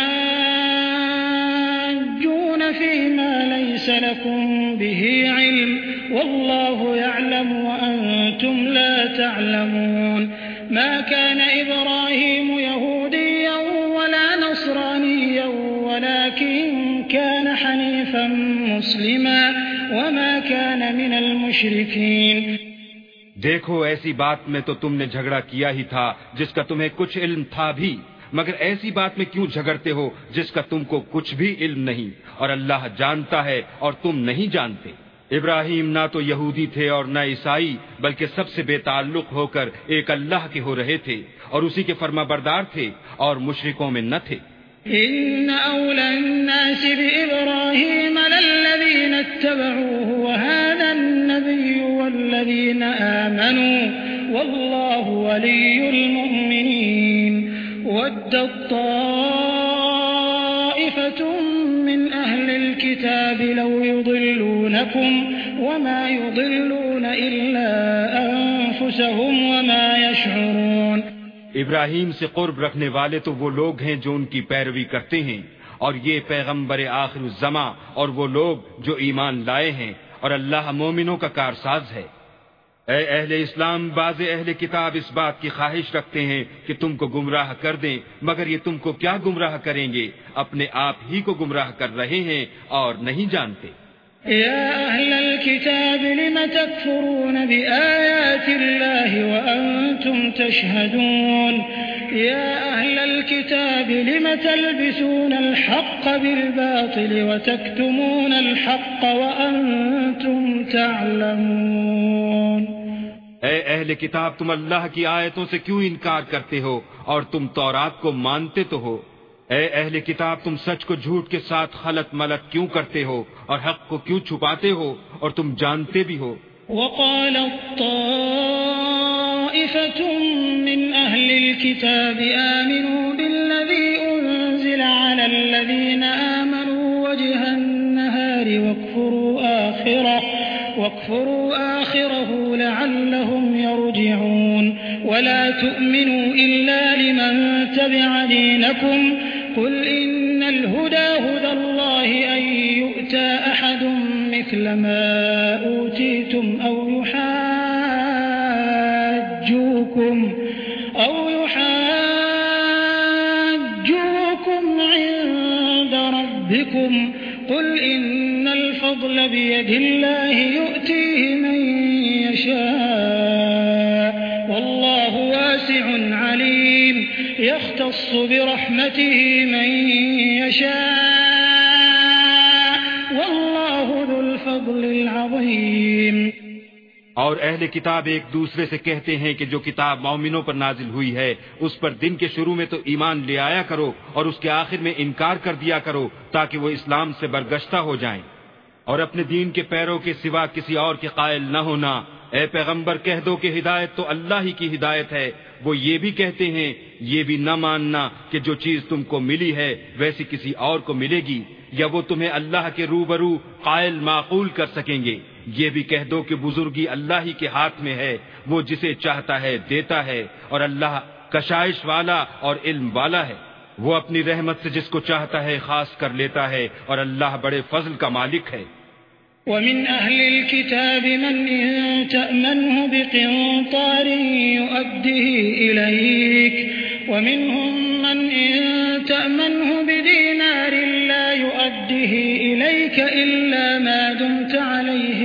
S3: تحاجون فيما ليس لكم به علم والله يعلم وأنتم لا تعلمون ما كان إبراهيم يهوديا ولا نصرانيا ولكن كان حنيفا مسلما وما كان من المشركين۔
S2: دیکھو، ایسی بات میں تو تم نے جھگڑا کیا ہی تھا جس کا تمہیں کچھ علم تھا بھی، مگر ایسی بات میں کیوں جھگڑتے ہو جس کا تم کو کچھ بھی علم نہیں، اور اللہ جانتا ہے اور تم نہیں جانتے۔ ابراہیم نہ تو یہودی تھے اور نہ عیسائی، بلکہ سب سے بے تعلق ہو کر ایک اللہ کے ہو رہے تھے اور اسی کے فرما بردار تھے اور مشرکوں میں نہ تھے۔
S3: إن أولى الناس بإبراهيم للذين اتبعوه وهذا النبي والذين آمنوا والله ولي المؤمنين ودت طائفة من أهل الكتاب لو يضلونكم وما يضلون إلا أنفسهم وما يشعرون.
S2: ابراہیم سے قرب رکھنے والے تو وہ لوگ ہیں جو ان کی پیروی کرتے ہیں، اور یہ پیغمبر آخر الزماں اور وہ لوگ جو ایمان لائے ہیں، اور اللہ مومنوں کا کارساز ہے. اے اہل اسلام، بعض اہل کتاب اس بات کی خواہش رکھتے ہیں کہ تم کو گمراہ کر دیں، مگر یہ تم کو کیا گمراہ کریں گے؟ اپنے آپ ہی کو گمراہ کر رہے ہیں اور نہیں جانتے.
S3: يا أهل الكتاب لم تكفرون بآيات الله وأنتم تشهدون يا أهل الكتاب لم تلبسون الحق بالباطل وتكتمون الحق وأنتم تعلمون.
S2: اے اہل کتاب، تم اللہ کی آیتوں سے کیوں انکار کرتے ہو اور تم تورات کو مانتے تو ہو؟ اے اہل کتاب، تم سچ کو جھوٹ کے ساتھ خلط ملط کیوں کرتے ہو اور حق کو کیوں چھپاتے ہو اور تم جانتے بھی ہو؟
S3: وقالت طائفة من أهل الكتاب آمنوا بالذي أنزل على الذين آمنوا وجه النهار واكفروا آخره واكفروا آخره لعلهم يرجعون ولا تؤمنوا إلا لمن تبع دينكم قل إن الهدى هدى الله أن يؤتى أحد مثل ما أوتيتم أو يحاجوكم أو يحاجوكم عند ربكم قل إن الفضل بيد الله يؤتيه من يشاء والله واسع عليم يختص برحمته من يشاء والله ذو الفضل العظيم.
S2: اور اہل کتاب ایک دوسرے سے کہتے ہیں کہ جو کتاب مومنوں پر نازل ہوئی ہے اس پر دن کے شروع میں تو ایمان لے آیا کرو اور اس کے آخر میں انکار کر دیا کرو تاکہ وہ اسلام سے برگشتہ ہو جائیں، اور اپنے دین کے پیروں کے سوا کسی اور کے قائل نہ ہونا. اے پیغمبر، کہہ دو کہ ہدایت تو اللہ ہی کی ہدایت ہے. وہ یہ بھی کہتے ہیں یہ بھی نہ ماننا کہ جو چیز تم کو ملی ہے ویسی کسی اور کو ملے گی، یا وہ تمہیں اللہ کے روبرو قائل معقول کر سکیں گے. یہ بھی کہہ دو کہ بزرگی اللہ ہی کے ہاتھ میں ہے، وہ جسے چاہتا ہے دیتا ہے، اور اللہ کشائش والا اور علم والا ہے. وہ اپنی رحمت سے جس کو چاہتا ہے خاص کر لیتا ہے، اور اللہ بڑے فضل کا مالک ہے.
S3: ومن أهل الكتاب من إن تأمنه بقنطار يؤده إليك ومنهم من إن تأمنه بدينار لا يؤده إليك إلا ما دمت عليه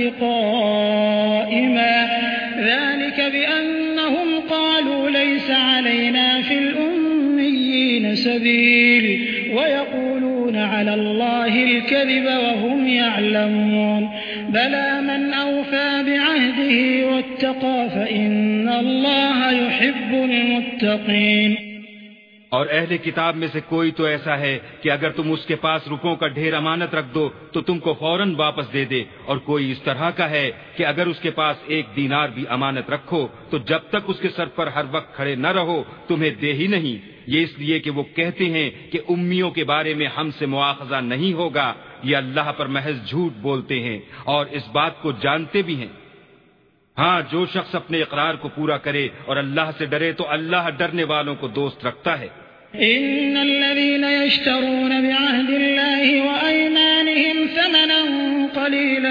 S3: قائما ذلك بأنهم قالوا ليس علينا في الأميين سبيل ويقولون على الله الكذب وهم يعلمون بلى من أوفى بعهده واتقى فإن الله يحب المتقين.
S2: اور اہل کتاب میں سے کوئی تو ایسا ہے کہ اگر تم اس کے پاس روپوں کا ڈھیر امانت رکھ دو تو تم کو فوراً واپس دے دے، اور کوئی اس طرح کا ہے کہ اگر اس کے پاس ایک دینار بھی امانت رکھو تو جب تک اس کے سر پر ہر وقت کھڑے نہ رہو تمہیں دے ہی نہیں. یہ اس لیے کہ وہ کہتے ہیں کہ امیوں کے بارے میں ہم سے مواخذہ نہیں ہوگا. یہ اللہ پر محض جھوٹ بولتے ہیں اور اس بات کو جانتے بھی ہیں. ہاں، جو شخص اپنے اقرار کو پورا کرے اور اللہ سے ڈرے تو اللہ ڈرنے والوں کو دوست رکھتا ہے.
S3: إن الذين يشترون بعهد الله وأيمانهم ثمنا قليلا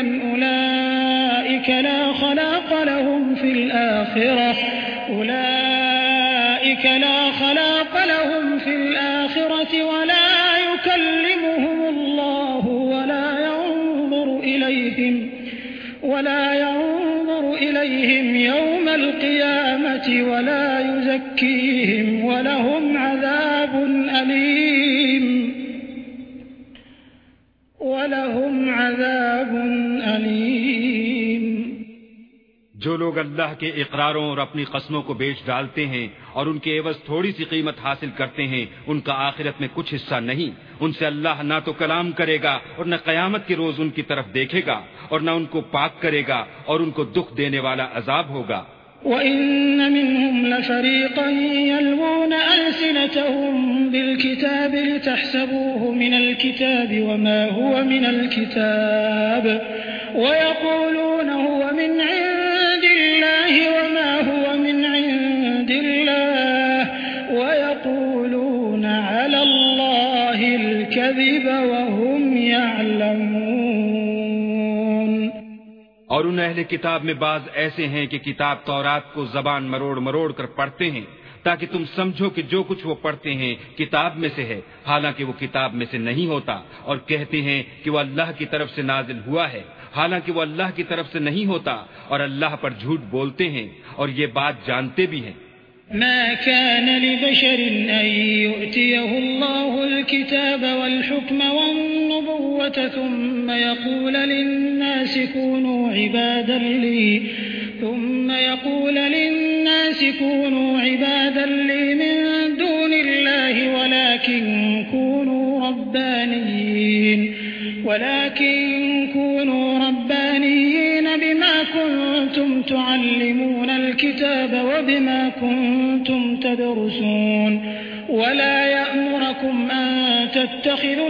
S3: أولئك لا خلاق لهم في الآخرة أولئك لا خلاق لهم في الآخرة ولا يكلمهم الله ولا ينظر إليهم ولا ينظر إليهم يوم القيامة ولا يزكيهم ولهم عذاب أليم ولهم عذاب أليم.
S2: جو لوگ اللہ کے اقراروں اور اپنی قسموں کو بیچ ڈالتے ہیں اور ان کے عوض تھوڑی سی قیمت حاصل کرتے ہیں ان کا آخرت میں کچھ حصہ نہیں. ان سے اللہ نہ تو کلام کرے گا اور نہ قیامت کے روز ان کی طرف دیکھے گا اور نہ ان کو پاک کرے گا اور ان کو دکھ دینے والا عذاب ہوگا.
S3: وَإِنَّ مِنْهُمْ لَفَرِيقًا يَلْوُونَ أَلْسِنَتَهُم بِالْكِتَابِ لِتَحْسَبُوهُ مِنَ الْكِتَابِ وَمَا هُوَ مِنَ الْكِتَابِ وَيَقُولُونَ هُوَ مِنْ عِندِ اللَّهِ وَمَا هُوَ مِنْ عِندِ اللَّهِ وَيَقُولُونَ عَلَى اللَّهِ الْكَذِبَ وَهُمْ يَعْلَمُونَ۔
S2: اور ان اہل کتاب میں بعض ایسے ہیں کہ کتاب تورات کو زبان مروڑ مروڑ کر پڑھتے ہیں تاکہ تم سمجھو کہ جو کچھ وہ پڑھتے ہیں کتاب میں سے ہے، حالانکہ وہ کتاب میں سے نہیں ہوتا، اور کہتے ہیں کہ وہ اللہ کی طرف سے نازل ہوا ہے، حالانکہ وہ اللہ کی طرف سے نہیں ہوتا، اور اللہ پر جھوٹ بولتے ہیں اور یہ بات جانتے بھی ہیں۔
S3: ما كان لبشر أن يؤتيه الله الكتاب والحكم والنبوة ثم يقول للناس كونوا عبادا لي ثم يقول للناس كونوا عبادا لي من دون الله ولكن كونوا ربانيين ولكن كونوا ربانيين بما كنتم تعلمون الكتاب وبما كنتم تدرسون ولا يأمركم أن تتخذوا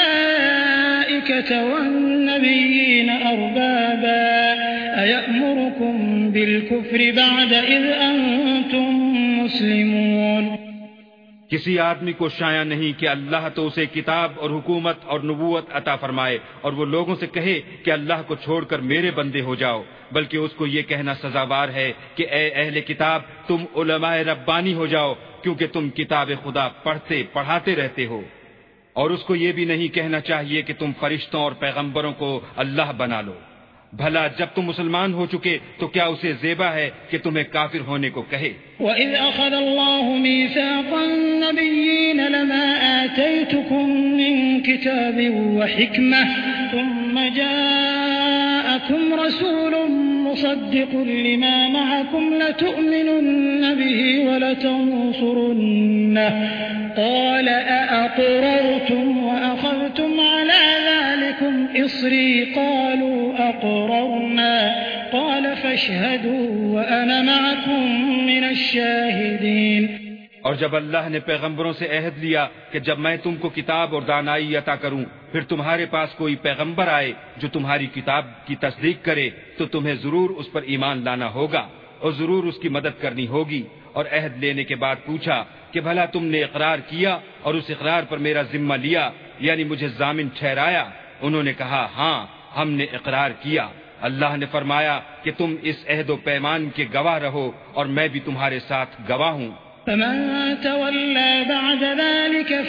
S3: الملائكة والنبيين أربابا أيأمركم بالكفر بعد إذ أنتم مسلمون۔
S2: کسی آدمی کو شایع نہیں کہ اللہ تو اسے کتاب اور حکومت اور نبوت عطا فرمائے اور وہ لوگوں سے کہے کہ اللہ کو چھوڑ کر میرے بندے ہو جاؤ، بلکہ اس کو یہ کہنا سزاوار ہے کہ اے اہل کتاب تم علماء ربانی ہو جاؤ، کیونکہ تم کتاب خدا پڑھتے پڑھاتے رہتے ہو، اور اس کو یہ بھی نہیں کہنا چاہیے کہ تم فرشتوں اور پیغمبروں کو اللہ بنا لو۔ بھلا جب تم مسلمان ہو چکے تو کیا اسے زیبا ہے کہ تمہیں کافر ہونے کو کہے؟
S3: وَإِذْ أَخَذَ اللَّهُ مِيثَاقَ النَّبِيِّينَ لَمَا آتَيْتُكُم مِّن كِتَابٍ وَحِكْمَةٍ ثُمَّ جَاءَكُمْ رَسُولٌ مُصَدِّقٌ لِّمَا مَعَكُمْ لَتُؤْمِنُنَّ بِهِ وَلَتَنصُرُنَّهُ قَالَ أَأَقْرَرْتُمْ وَأَخَذْتُمْ عَلَىٰ ذَلِكُمْ إِصْرِي قَالُوا أَقْرَرْنَا قَالَ فَاشْهَدُوا وَأَنَا مَعَكُمْ مِنَ الشَّاهِدِينَ۔
S2: اور جب اللہ نے پیغمبروں سے عہد لیا کہ جب میں تم کو کتاب اور دانائی عطا کروں پھر تمہارے پاس کوئی پیغمبر آئے جو تمہاری کتاب کی تصدیق کرے تو تمہیں ضرور اس پر ایمان لانا ہوگا اور ضرور اس کی مدد کرنی ہوگی، اور عہد لینے کے بعد پوچھا کہ بھلا تم نے اقرار کیا اور اس اقرار پر میرا ذمہ لیا، یعنی مجھے ضامن ٹھہرایا؟ انہوں نے کہا ہاں ہم نے اقرار کیا۔ اللہ نے فرمایا کہ تم اس عہد و پیمان کے گواہ رہو اور میں بھی تمہارے ساتھ گواہ ہوں۔
S3: فمن تولى بعد ذلك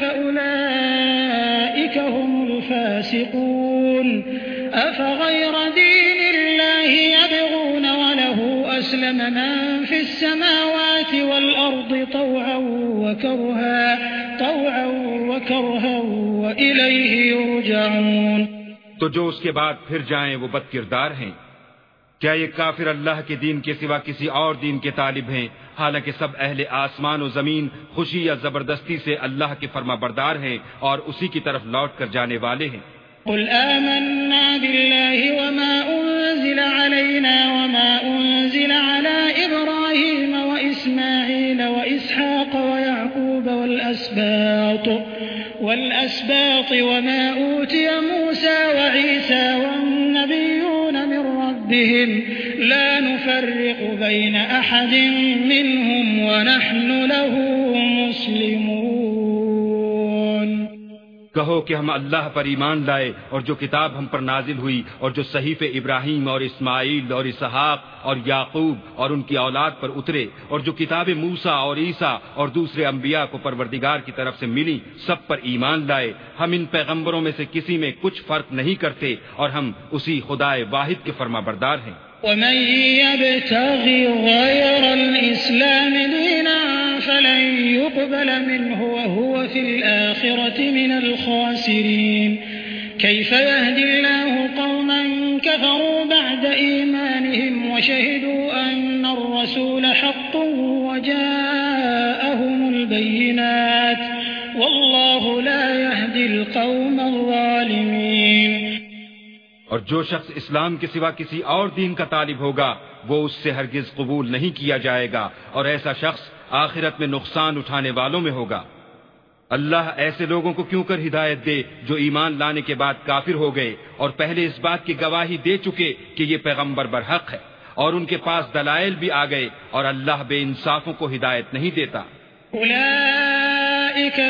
S3: فأولئك هم الفاسقون أفغير دين الله يبغون وله أسلم من في السماوات والأرض طوعا وكرها طوعا وكرها وإليه يرجعون۔
S2: تو جو اس کے بعد پھر جائیں وہ بد کردار ہیں۔ کیا یہ کافر اللہ کے دین کے سوا کسی اور دین کے طالب ہیں، حالانکہ سب اہل آسمان و زمین خوشی یا زبردستی سے اللہ کے فرما بردار ہیں اور اسی کی طرف لوٹ کر جانے والے ہیں۔
S3: قل آمنا بالله وما أنزل علينا وما أنزل على إبراهيم وإسماعيل وإسحاق ويعقوب والأسباط والأسباط وما أوتي موسى وعيسى والنبيون من ربهم لا نفرق بين أحد منهم ونحن له مسلمون۔
S2: کہو کہ ہم اللہ پر ایمان لائے اور جو کتاب ہم پر نازل ہوئی اور جو صحیفے ابراہیم اور اسماعیل اور اسحاق اور یعقوب اور ان کی اولاد پر اترے اور جو کتاب موسیٰ اور عیسیٰ اور دوسرے انبیاء کو پروردگار کی طرف سے ملی سب پر ایمان لائے، ہم ان پیغمبروں میں سے کسی میں کچھ فرق نہیں کرتے اور ہم اسی خدائے واحد کے فرما بردار ہیں۔
S3: ومن يبتغ غير الإسلام دينا فلن يقبل منه وهو في الآخرة من الخاسرين۔ كيف يهدي الله قوما كفروا بعد إيمانهم وشهدوا أن الرسول حق وجاءهم البينات والله لا يهدي القوم الظالمين۔
S2: اور جو شخص اسلام کے سوا کسی اور دین کا طالب ہوگا وہ اس سے ہرگز قبول نہیں کیا جائے گا، اور ایسا شخص آخرت میں نقصان اٹھانے والوں میں ہوگا۔ اللہ ایسے لوگوں کو کیوں کر ہدایت دے جو ایمان لانے کے بعد کافر ہو گئے اور پہلے اس بات کی گواہی دے چکے کہ یہ پیغمبر برحق ہے، اور ان کے پاس دلائل بھی آ گئے، اور اللہ بے انصافوں کو ہدایت نہیں دیتا۔
S3: أولئك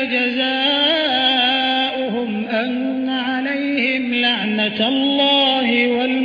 S3: جزاؤهم أن عليهم لعنة الله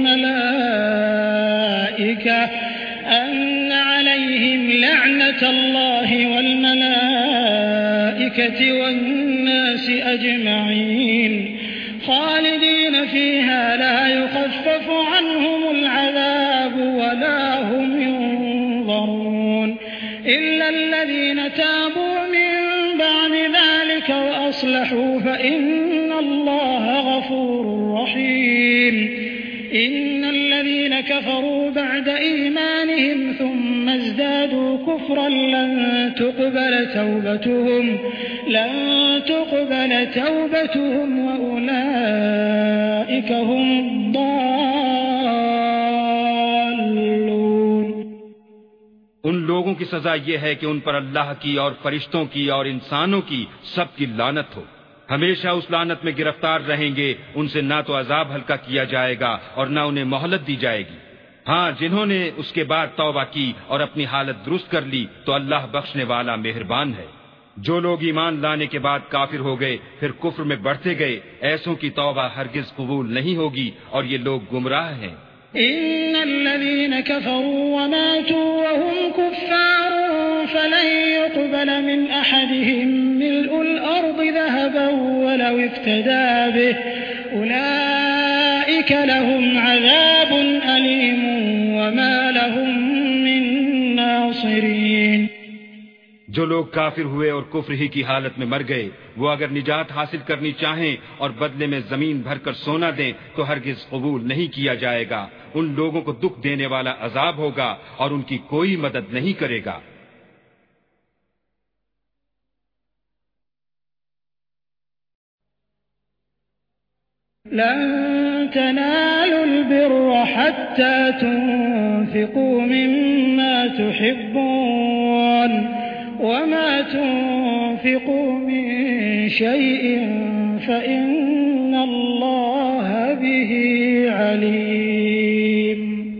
S3: والملائكة أن عليهم لعنة الله والملائكة والناس أجمعين خالدين فيها لا يخفف عنهم العذاب ولا هم ينظرون إلا الذين تابوا من بعد ذلك وأصلحوا فإن الله غفور رحيم إن الذين كفروا بعد إيمانهم ثم ازدادوا كفرا لن تقبل توبتهم لن تقبل توبتهم وأولئك هم الضالون۔
S2: ان لوگوں کی سزا یہ ہے کہ ان پر اللہ کی اور فرشتوں کی اور انسانوں کی سب کی لعنت ہو، ہمیشہ اس لعنت میں گرفتار رہیں گے، ان سے نہ تو عذاب ہلکا کیا جائے گا اور نہ انہیں مہلت دی جائے گی۔ ہاں، جنہوں نے اس کے بعد توبہ کی اور اپنی حالت درست کر لی تو اللہ بخشنے والا مہربان ہے۔ جو لوگ ایمان لانے کے بعد کافر ہو گئے پھر کفر میں بڑھتے گئے، ایسوں کی توبہ ہرگز قبول نہیں ہوگی اور یہ لوگ گمراہ ہیں۔
S3: إن الذين كفروا وماتوا وهم كفار فلن يقبل من أحدهم ملء الأرض ذهبا ولو افتدى به أولئك لهم عذاب أليم وما لهم من ناصرين۔
S2: جو لوگ کافر ہوئے اور کفر ہی کی حالت میں مر گئے، وہ اگر نجات حاصل کرنی چاہیں اور بدلے میں زمین بھر کر سونا دیں تو ہرگز قبول نہیں کیا جائے گا۔ ان لوگوں کو دکھ دینے والا عذاب ہوگا اور ان کی کوئی مدد نہیں کرے گا۔
S3: لن تنالوا البر حتى تنفقوا مما تحبون وما تنفقوا من شيء فإن الله به عليم۔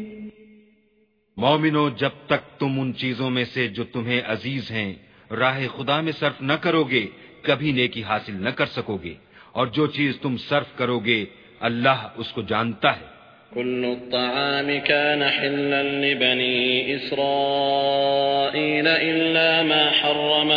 S2: مومنو، جب تک تم ان چیزوں میں سے جو تمہیں عزیز ہیں راہ خدا میں صرف نہ کرو گے کبھی نیکی حاصل نہ کر سکو گے، اور جو چیز تم صرف کرو گے اللہ اس کو جانتا ہے۔
S1: كل الطعام كان حلا لبني إسرائيل إلا ما حرم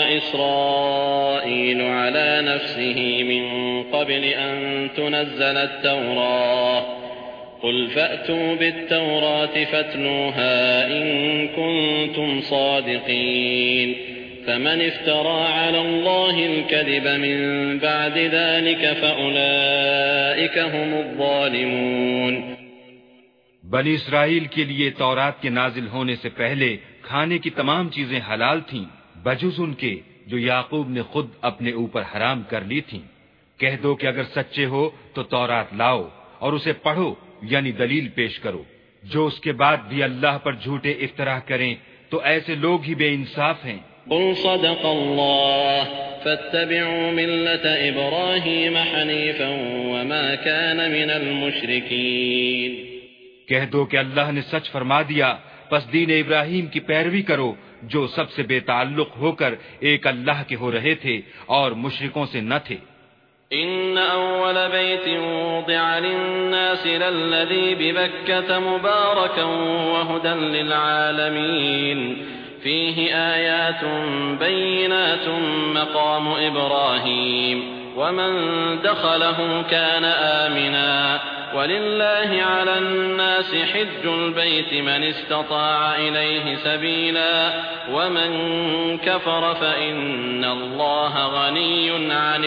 S1: إسرائيل على نفسه من قبل أن تنزل التوراة قل فأتوا بالتوراة فاتلوها إن كنتم صادقين فمن افترى على الله الكذب من بعد ذلك فأولئك هم الظالمون۔
S2: بنی اسرائیل کے لیے تورات کے نازل ہونے سے پہلے کھانے کی تمام چیزیں حلال تھیں بجز ان کے جو یعقوب نے خود اپنے اوپر حرام کر لی تھیں۔ کہہ دو کہ اگر سچے ہو تو تورات لاؤ اور اسے پڑھو، یعنی دلیل پیش کرو۔ جو اس کے بعد بھی اللہ پر جھوٹے افتراء کریں تو ایسے لوگ ہی بے انصاف ہیں۔
S1: قل صدق الله فاتبعوا ملة إبراهيم حنيفا وما كان من المشركين۔
S2: کہہ دو کہ اللہ نے سچ فرما دیا، پس دین ابراہیم کی پیروی کرو جو سب سے بے تعلق ہو کر ایک اللہ کے ہو رہے تھے اور مشرکوں سے نہ تھے۔
S1: إن أول بيت وضع للناس للذي ببكة مباركا وهدى للعالمين فيه آيات بينات مقام إبراهيم ومن دخله كان آمنا ولله على الناس حج البيت من استطاع إليه سبيلا ومن كفر فإن الله غني عن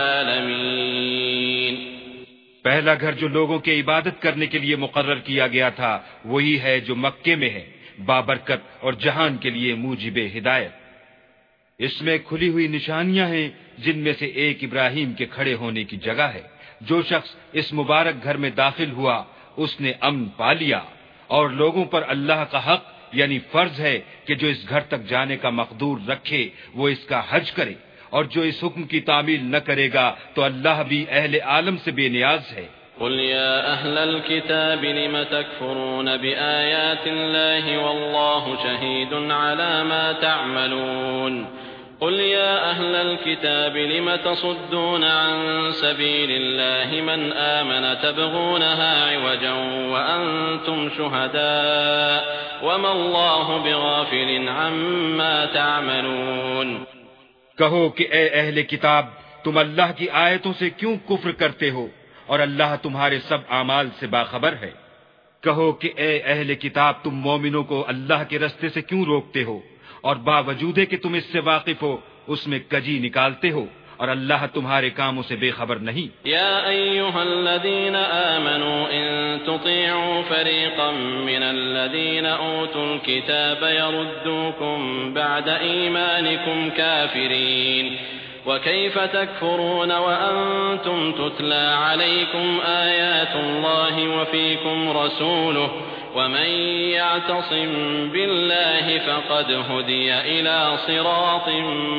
S1: العالمين۔
S2: پہلا گھر جو لوگوں کے عبادت کرنے کے لیے مقرر کیا گیا تھا وہی ہے جو مکے میں ہے، بابرکت اور جہان کے لیے موجب ہدایت۔ اس میں کھلی ہوئی نشانیاں ہیں جن میں سے ایک ابراہیم کے کھڑے ہونے کی جگہ ہے۔ جو شخص اس مبارک گھر میں داخل ہوا اس نے امن پا لیا، اور لوگوں پر اللہ کا حق یعنی فرض ہے کہ جو اس گھر تک جانے کا مقدور رکھے وہ اس کا حج کرے، اور جو اس حکم کی تعمیل نہ کرے گا تو اللہ بھی اہل عالم سے بے نیاز ہے۔
S1: قل يا أهل الكتاب لم تكفرون بآيات الله والله شهيد على ما تعملون قل يا أهل الكتاب لم تصدون عن سبيل الله من آمن تبغونها عوجا وأنتم شهداء وما الله بغافل عما تعملون۔
S2: کہو کہ اے اہل کتاب، تم اللہ کی آیتوں سے کیوں کفر کرتے ہو اور اللہ تمہارے سب اعمال سے باخبر ہے۔ کہو کہ اے اہل کتاب، تم مومنوں کو اللہ کے رستے سے کیوں روکتے ہو، اور باوجود کہ تم اس سے واقف ہو اس میں کجی نکالتے ہو، اور اللہ تمہارے کاموں سے بے خبر نہیں۔
S1: یا ایھا الذین آمنوا ان تطیعوا فریقا من الذین اوتوا الکتاب یردوکم بعد ایمانکم کافرین وكيف تكفرون وأنتم تتلى عليكم آيات الله وفيكم رسوله ومن يعتصم بالله فقد هدي إلى صراط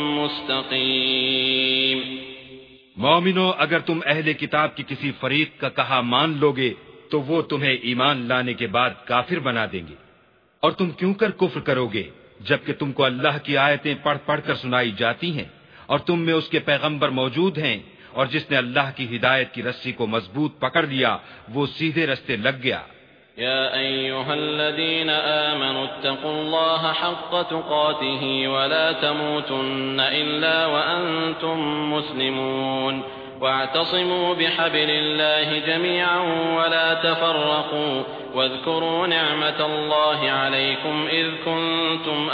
S1: مستقيم۔
S2: مومنو، اگر تم اہل کتاب کی کسی فریق کا کہا مان لوگے تو وہ تمہیں ایمان لانے کے بعد کافر بنا دیں گے، اور تم کیوں کر کفر کرو گے جبکہ تم کو اللہ کی آیتیں پڑھ پڑھ کر سنائی جاتی ہیں اور تم میں اس کے پیغمبر موجود ہیں، اور جس نے اللہ کی ہدایت کی رسی کو مضبوط پکڑ لیا وہ سیدھے رستے لگ گیا۔
S1: یا ایھا الذین آمنوا اتقوا اللہ حق تقاته ولا تموتن الا وانتم مسلمون واعتصموا بحبل الله جميعا ولا تفرقوا واذكروا نعمة الله عليكم إذ كنتم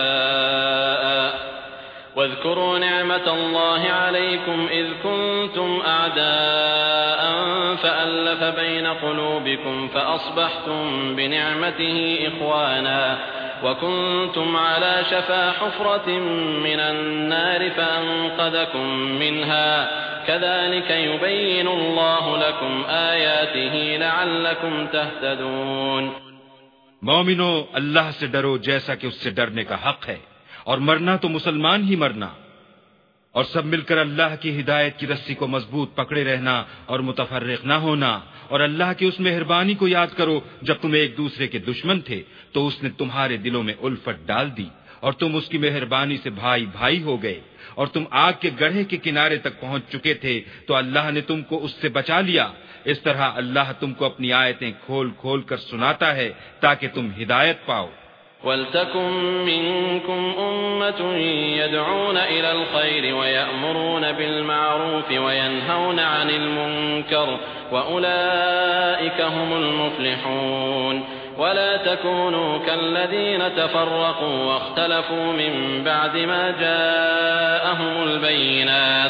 S1: أعداء واذكروا نعمة الله عليكم إذ كنتم أعداء فألف بين قلوبكم فأصبحتم بنعمته إخوانا وكنتم على شفا حفرة من النار فأنقذكم منها كذلك يبين الله لكم آياته لعلكم تهتدون۔
S2: مومنو، اللہ سے ڈرو جیسا کہ اس سے ڈرنے کا حق ہے، اور مرنا تو مسلمان ہی مرنا، اور سب مل کر اللہ کی ہدایت کی رسی کو مضبوط پکڑے رہنا اور متفرق نہ ہونا، اور اللہ کی اس مہربانی کو یاد کرو جب تم ایک دوسرے کے دشمن تھے تو اس نے تمہارے دلوں میں الفت ڈال دی اور تم اس کی مہربانی سے بھائی بھائی ہو گئے، اور تم آگ کے گڑھے کے کنارے تک پہنچ چکے تھے تو اللہ نے تم کو اس سے بچا لیا۔ اس طرح اللہ تم کو اپنی آیتیں کھول کھول کر سناتا ہے تاکہ تم ہدایت پاؤ۔
S1: وَلْتَكُن مِّنكُمْ أُمَّةٌ يَدْعُونَ إِلَى الْخَيْرِ وَيَأْمُرُونَ بِالْمَعْرُوفِ وَيَنْهَوْنَ عَنِ الْمُنكَرِ وَأُولَئِكَ هُمُ الْمُفْلِحُونَ ولا تكونوا كالذين تفرقوا واختلفوا من بعد ما جاءهم البينات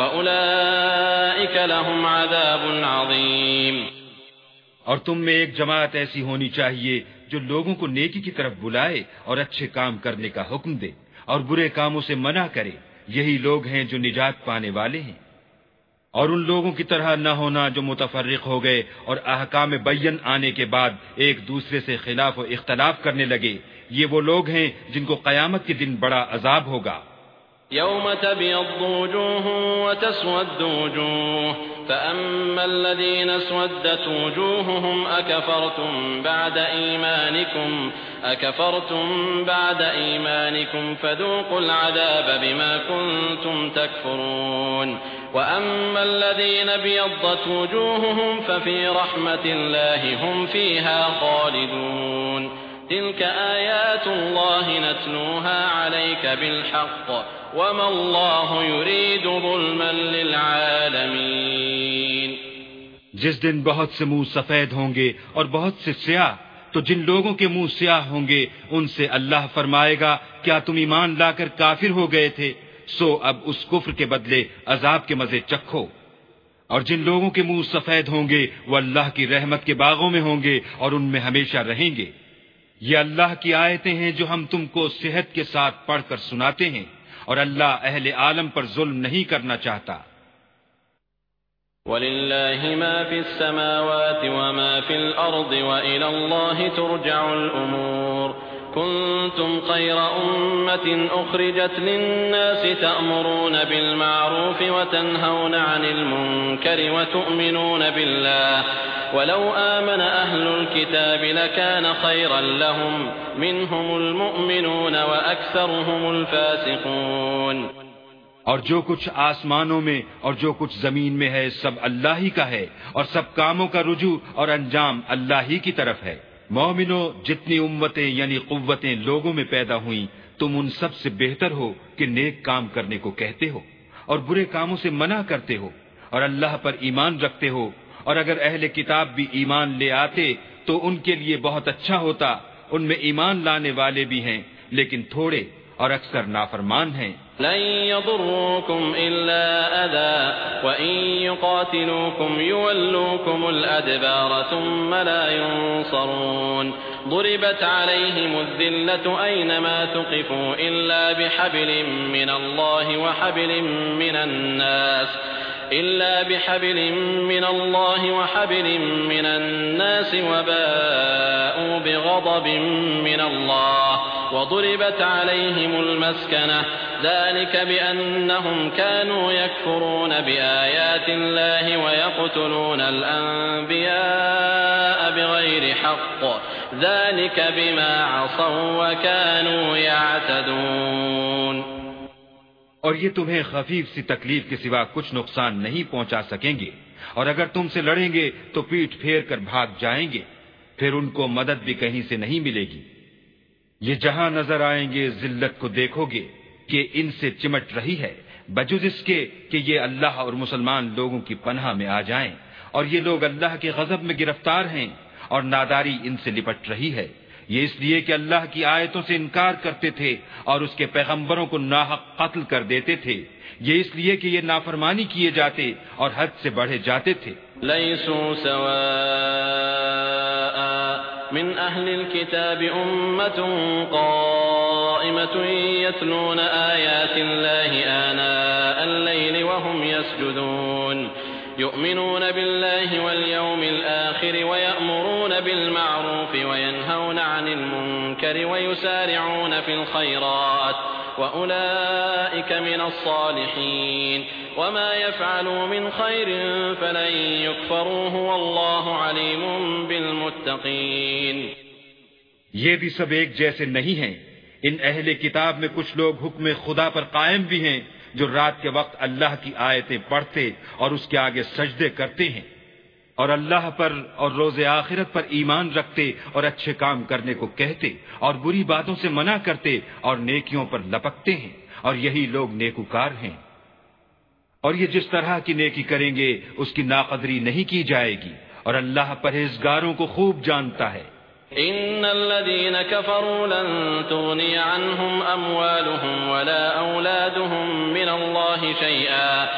S1: وأولئك لهم عذاب عظيم۔
S2: اور تم میں ایک جماعت ایسی ہونی چاہیے جو لوگوں کو نیکی کی طرف بلائے اور اچھے کام کرنے کا حکم دے اور برے کاموں سے منع کرے، یہی لوگ ہیں جو نجات پانے والے ہیں۔ اور ان لوگوں کی طرح نہ ہونا جو متفرق ہو گئے اور احکام بین آنے کے بعد ایک دوسرے سے خلاف و اختلاف کرنے لگے، یہ وہ لوگ ہیں جن کو قیامت کے دن بڑا عذاب ہوگا۔
S1: یوم تبیض وجوہ وتسود وجوہ فأما الذين اسودت وجوههم أكفرتم بعد إيمانكم أكفرتم بعد إيمانكم فذوقوا العذاب بما كنتم تكفرون وأما الذين ابيضت وجوههم ففي رحمة الله هم فيها خالدون تلك آيات الله نتلوها عليك بالحق وما الله يريد ظلما للعالمين۔
S2: جس دن بہت سے منہ سفید ہوں گے اور بہت سے سیاہ، تو جن لوگوں کے منہ سیاہ ہوں گے ان سے اللہ فرمائے گا کیا تم ایمان لا کر کافر ہو گئے تھے؟ سو اب اس کفر کے بدلے عذاب کے مزے چکھو۔ اور جن لوگوں کے منہ سفید ہوں گے وہ اللہ کی رحمت کے باغوں میں ہوں گے اور ان میں ہمیشہ رہیں گے۔ یہ اللہ کی آیتیں ہیں جو ہم تم کو صحت کے ساتھ پڑھ کر سناتے ہیں، اور اللہ اہل عالم پر ظلم نہیں کرنا چاہتا۔
S1: وَلِلَّهِ مَا فِي السَّمَاوَاتِ وَمَا فِي الْأَرْضِ وَإِلَى اللَّهِ تُرْجَعُ الْأُمُورُ كُنتُمْ خَيْرَ أُمَّةٍ أُخْرِجَتْ لِلنَّاسِ تَأْمُرُونَ بِالْمَعْرُوفِ وَتَنْهَوْنَ عَنِ الْمُنكَرِ وَتُؤْمِنُونَ بِاللَّهِ وَلَوْ آمَنَ أَهْلُ الْكِتَابِ لَكَانَ خَيْرًا لَهُمْ مِنْهُمُ الْمُؤْمِنُونَ وَأَكْثَرُهُمُ الْفَاسِقُونَ
S2: اور جو کچھ آسمانوں میں اور جو کچھ زمین میں ہے سب اللہ ہی کا ہے، اور سب کاموں کا رجوع اور انجام اللہ ہی کی طرف ہے۔ مومنو، جتنی امتیں یعنی قوتیں لوگوں میں پیدا ہوئیں، تم ان سب سے بہتر ہو کہ نیک کام کرنے کو کہتے ہو اور برے کاموں سے منع کرتے ہو اور اللہ پر ایمان رکھتے ہو، اور اگر اہل کتاب بھی ایمان لے آتے تو ان کے لیے بہت اچھا ہوتا۔ ان میں ایمان لانے والے بھی ہیں لیکن تھوڑے اور اکثر نافرمان ہیں۔
S1: لن يضروكم إلا أذى وإن يقاتلوكم يولوكم الأدبار ثم لا ينصرون ضربت عليهم الذلة أينما ثقفوا إلا بحبل من الله وحبل من الناس إلا بحبل من الله وحبل من الناس وباءوا بغضب من الله وضربت عليهم المسكنة ذلك بأنهم كانوا يكفرون بآيات الله ويقتلون الأنبياء بغير حق ذلك بما عصوا وكانوا يعتدون۔
S2: اور یہ تمہیں خفیف سی تکلیف کے سوا کچھ نقصان نہیں پہنچا سکیں گے، اور اگر تم سے لڑیں گے تو پیٹ پھیر کر بھاگ جائیں گے، پھر ان کو مدد بھی کہیں سے نہیں ملے گی۔ یہ جہاں نظر آئیں گے ذلت کو دیکھو گے کہ ان سے چمٹ رہی ہے، بجز اس کے کہ یہ اللہ اور مسلمان لوگوں کی پناہ میں آ جائیں، اور یہ لوگ اللہ کے غضب میں گرفتار ہیں اور ناداری ان سے لپٹ رہی ہے۔ یہ اس لیے کہ اللہ کی آیتوں سے انکار کرتے تھے اور اس کے پیغمبروں کو ناحق قتل کر دیتے تھے، یہ اس لیے کہ یہ نافرمانی کیے جاتے اور حد سے بڑھے جاتے تھے۔
S1: لیسوا سواء من اہل الكتاب امة قائمة يتلون آیات اللہ آناء اللیل وهم يسجدون يؤمنون بالله واليوم الآخر ويأمرون بالمعروف وينهون عن المنكر ويسارعون في الخيرات وأولئك من الصالحين وما يفعلوا من خير فلن يكفروه والله عليم بالمتقين۔
S2: یہ بھی سب ایک جیسے نہیں ہیں۔ ان اہل کتاب میں کچھ لوگ حکم خدا پر قائم بھی ہیں، جو رات کے وقت اللہ کی آیتیں پڑھتے اور اس کے آگے سجدے کرتے ہیں، اور اللہ پر اور روز آخرت پر ایمان رکھتے اور اچھے کام کرنے کو کہتے اور بری باتوں سے منع کرتے اور نیکیوں پر لپکتے ہیں، اور یہی لوگ نیکوکار ہیں۔ اور یہ جس طرح کی نیکی کریں گے اس کی ناقدری نہیں کی جائے گی، اور اللہ پرہیزگاروں کو خوب جانتا ہے۔
S1: ان الذين كفروا لن تغني عنهم اموالهم ولا اولادهم من الله شيئا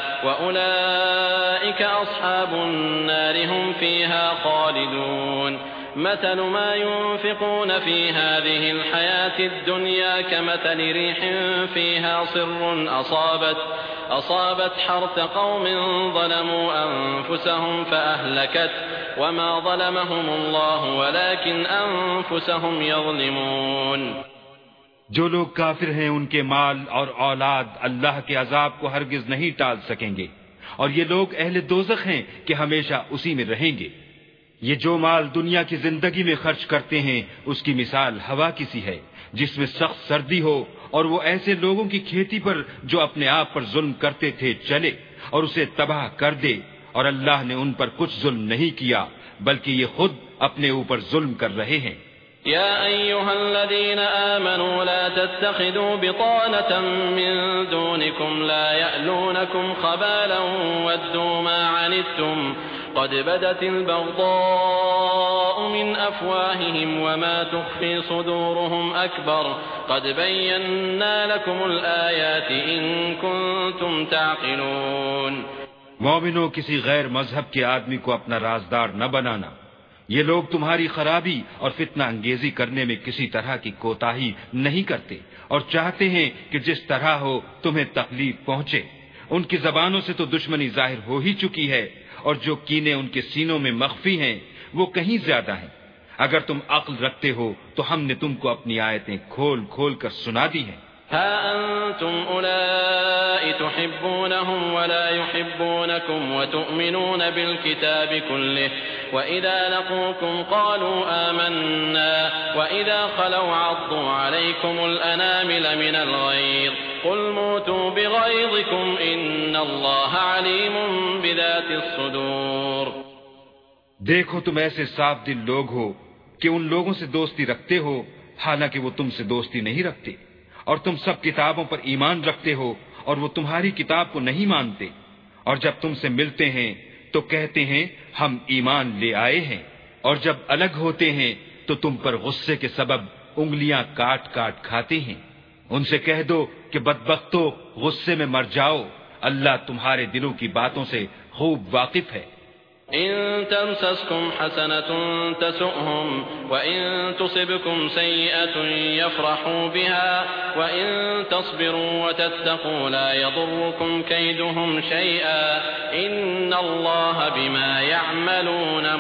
S1: واولئك اصحاب النار هم فيها خالدون مثل ما ينفقون في هذه الحياة الدنيا كمثل ريح فيها صر أصابت أصابت حرث قوم ظلموا أنفسهم فأهلكت وما ظلمهم الله ولكن أنفسهم يظلمون۔
S2: جو لوگ کافر ہیں ان کے مال اور اولاد اللہ کے عذاب کو ہرگز نہیں ٹال سکیں گے، اور یہ لوگ اہل دوزخ ہیں کہ ہمیشہ اسی میں رہیں گے۔ یہ جو مال دنیا کی زندگی میں خرچ کرتے ہیں اس کی مثال ہوا کی سی ہے جس میں سخت سردی ہو اور وہ ایسے لوگوں کی کھیتی پر جو اپنے آپ پر ظلم کرتے تھے چلے اور اسے تباہ کر دے، اور اللہ نے ان پر کچھ ظلم نہیں کیا بلکہ یہ خود اپنے اوپر ظلم کر رہے ہیں۔
S1: يا أيها الذين آمنوا لا تتخذوا بطانة من دونكم لا يألونكم خبالا ودوا ما عنتم قد بدت البغضاء من أفواههم وما تخفي صدورهم أكبر قد بينا لكم الآيات إن كنتم تعقلون۔
S2: مومنو، کسی غیر مذہب کے آدمی کو اپنا رازدار نہ بنانا۔ یہ لوگ تمہاری خرابی اور فتنہ انگیزی کرنے میں کسی طرح کی کوتاہی نہیں کرتے اور چاہتے ہیں کہ جس طرح ہو تمہیں تکلیف پہنچے۔ ان کی زبانوں سے تو دشمنی ظاہر ہو ہی چکی ہے اور جو کینے ان کے سینوں میں مخفی ہیں وہ کہیں زیادہ ہیں۔ اگر تم عقل رکھتے ہو تو ہم نے تم کو اپنی آیتیں کھول کھول کر سنا دی ہیں۔
S1: ها أنتم أولئك تحبونهم ولا يحبونكم وتؤمنون بالكتاب كله وإذا لقوكم قالوا آمنا وإذا خلوا عضوا عليكم الأنامل من الغيظ قل موتوا بغيظكم إن الله عليم بذات الصدور۔
S2: دیکھو تم ایسے صاف دل لوگ ہو کہ ان لوگوں سے دوستی رکھتے ہو حالانکہ وہ تم سے دوستی نہیں رکھتے، اور تم سب کتابوں پر ایمان رکھتے ہو اور وہ تمہاری کتاب کو نہیں مانتے، اور جب تم سے ملتے ہیں تو کہتے ہیں ہم ایمان لے آئے ہیں، اور جب الگ ہوتے ہیں تو تم پر غصے کے سبب انگلیاں کاٹ کاٹ کھاتے ہیں۔ ان سے کہہ دو کہ بدبختو غصے میں مر جاؤ، اللہ تمہارے دلوں کی باتوں سے خوب واقف ہے۔
S1: إن تمسسكم حسنة تسؤهم وإن تصبكم سيئة يفرحوا بها وإن تصبروا وتتقوا لا يضركم كيدهم شيئا إن الله بما يعملون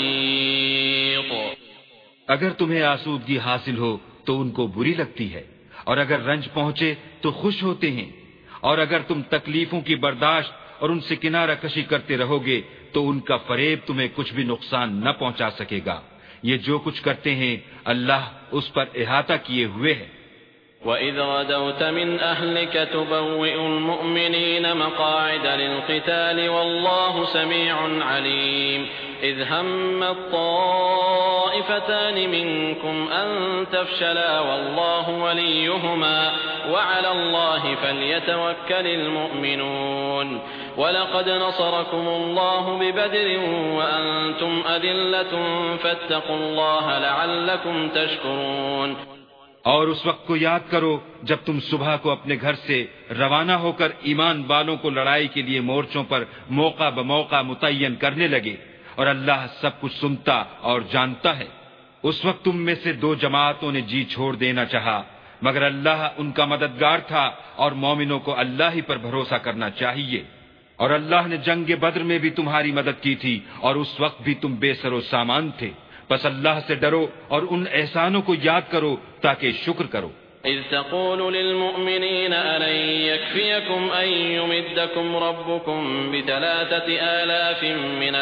S1: محيط۔
S2: اگر تمہیں آسودگی حاصل ہو تو ان کو بری لگتی ہے، اور اگر رنج پہنچے تو خوش ہوتے ہیں، اور اگر تم تکلیفوں کی برداشت اور ان سے کنارہ کشی کرتے رہو گے تو ان کا فریب تمہیں کچھ بھی نقصان نہ پہنچا سکے گا۔ یہ جو کچھ کرتے ہیں اللہ اس پر احاطہ کیے ہوئے ہے۔
S1: وَإِذْ غَدَوْتَ مِنْ أَهْلِكَ تُبَوِّئُ الْمُؤْمِنِينَ مَقَاعِدَ لِلْقِتَالِ وَاللَّهُ سَمِيعٌ عَلِيمٌ إِذْ هَمَّت طَّائِفَتَانِ مِنْكُمْ أَن تَفْشَلَا وَاللَّهُ وَلِيُّهُمَا وَعَلَى اللَّهِ فَلْيَتَوَكَّلِ الْمُؤْمِنُونَ وَلَقَدْ نَصَرَكُمُ اللَّهُ بِبَدْرٍ وَأَنْتُمْ أَذِلَّةٌ فَاتَّقُوا اللَّهَ لَعَلَّكُمْ تَشْكُرُونَ۔
S2: اور اس وقت کو یاد کرو جب تم صبح کو اپنے گھر سے روانہ ہو کر ایمان والوں کو لڑائی کے لیے مورچوں پر موقع بموقع متعین کرنے لگے، اور اللہ سب کچھ سنتا اور جانتا ہے۔ اس وقت تم میں سے دو جماعتوں نے جی چھوڑ دینا چاہا، مگر اللہ ان کا مددگار تھا، اور مومنوں کو اللہ ہی پر بھروسہ کرنا چاہیے۔ اور اللہ نے جنگ بدر میں بھی تمہاری مدد کی تھی، اور اس وقت بھی تم بے سر و سامان تھے، بس اللہ سے ڈرو اور ان احسانوں کو یاد کرو تاکہ شکر کرو۔
S1: إذ تقول للمؤمنين ألن يكفيكم أن يمدكم ربكم بثلاثة آلاف من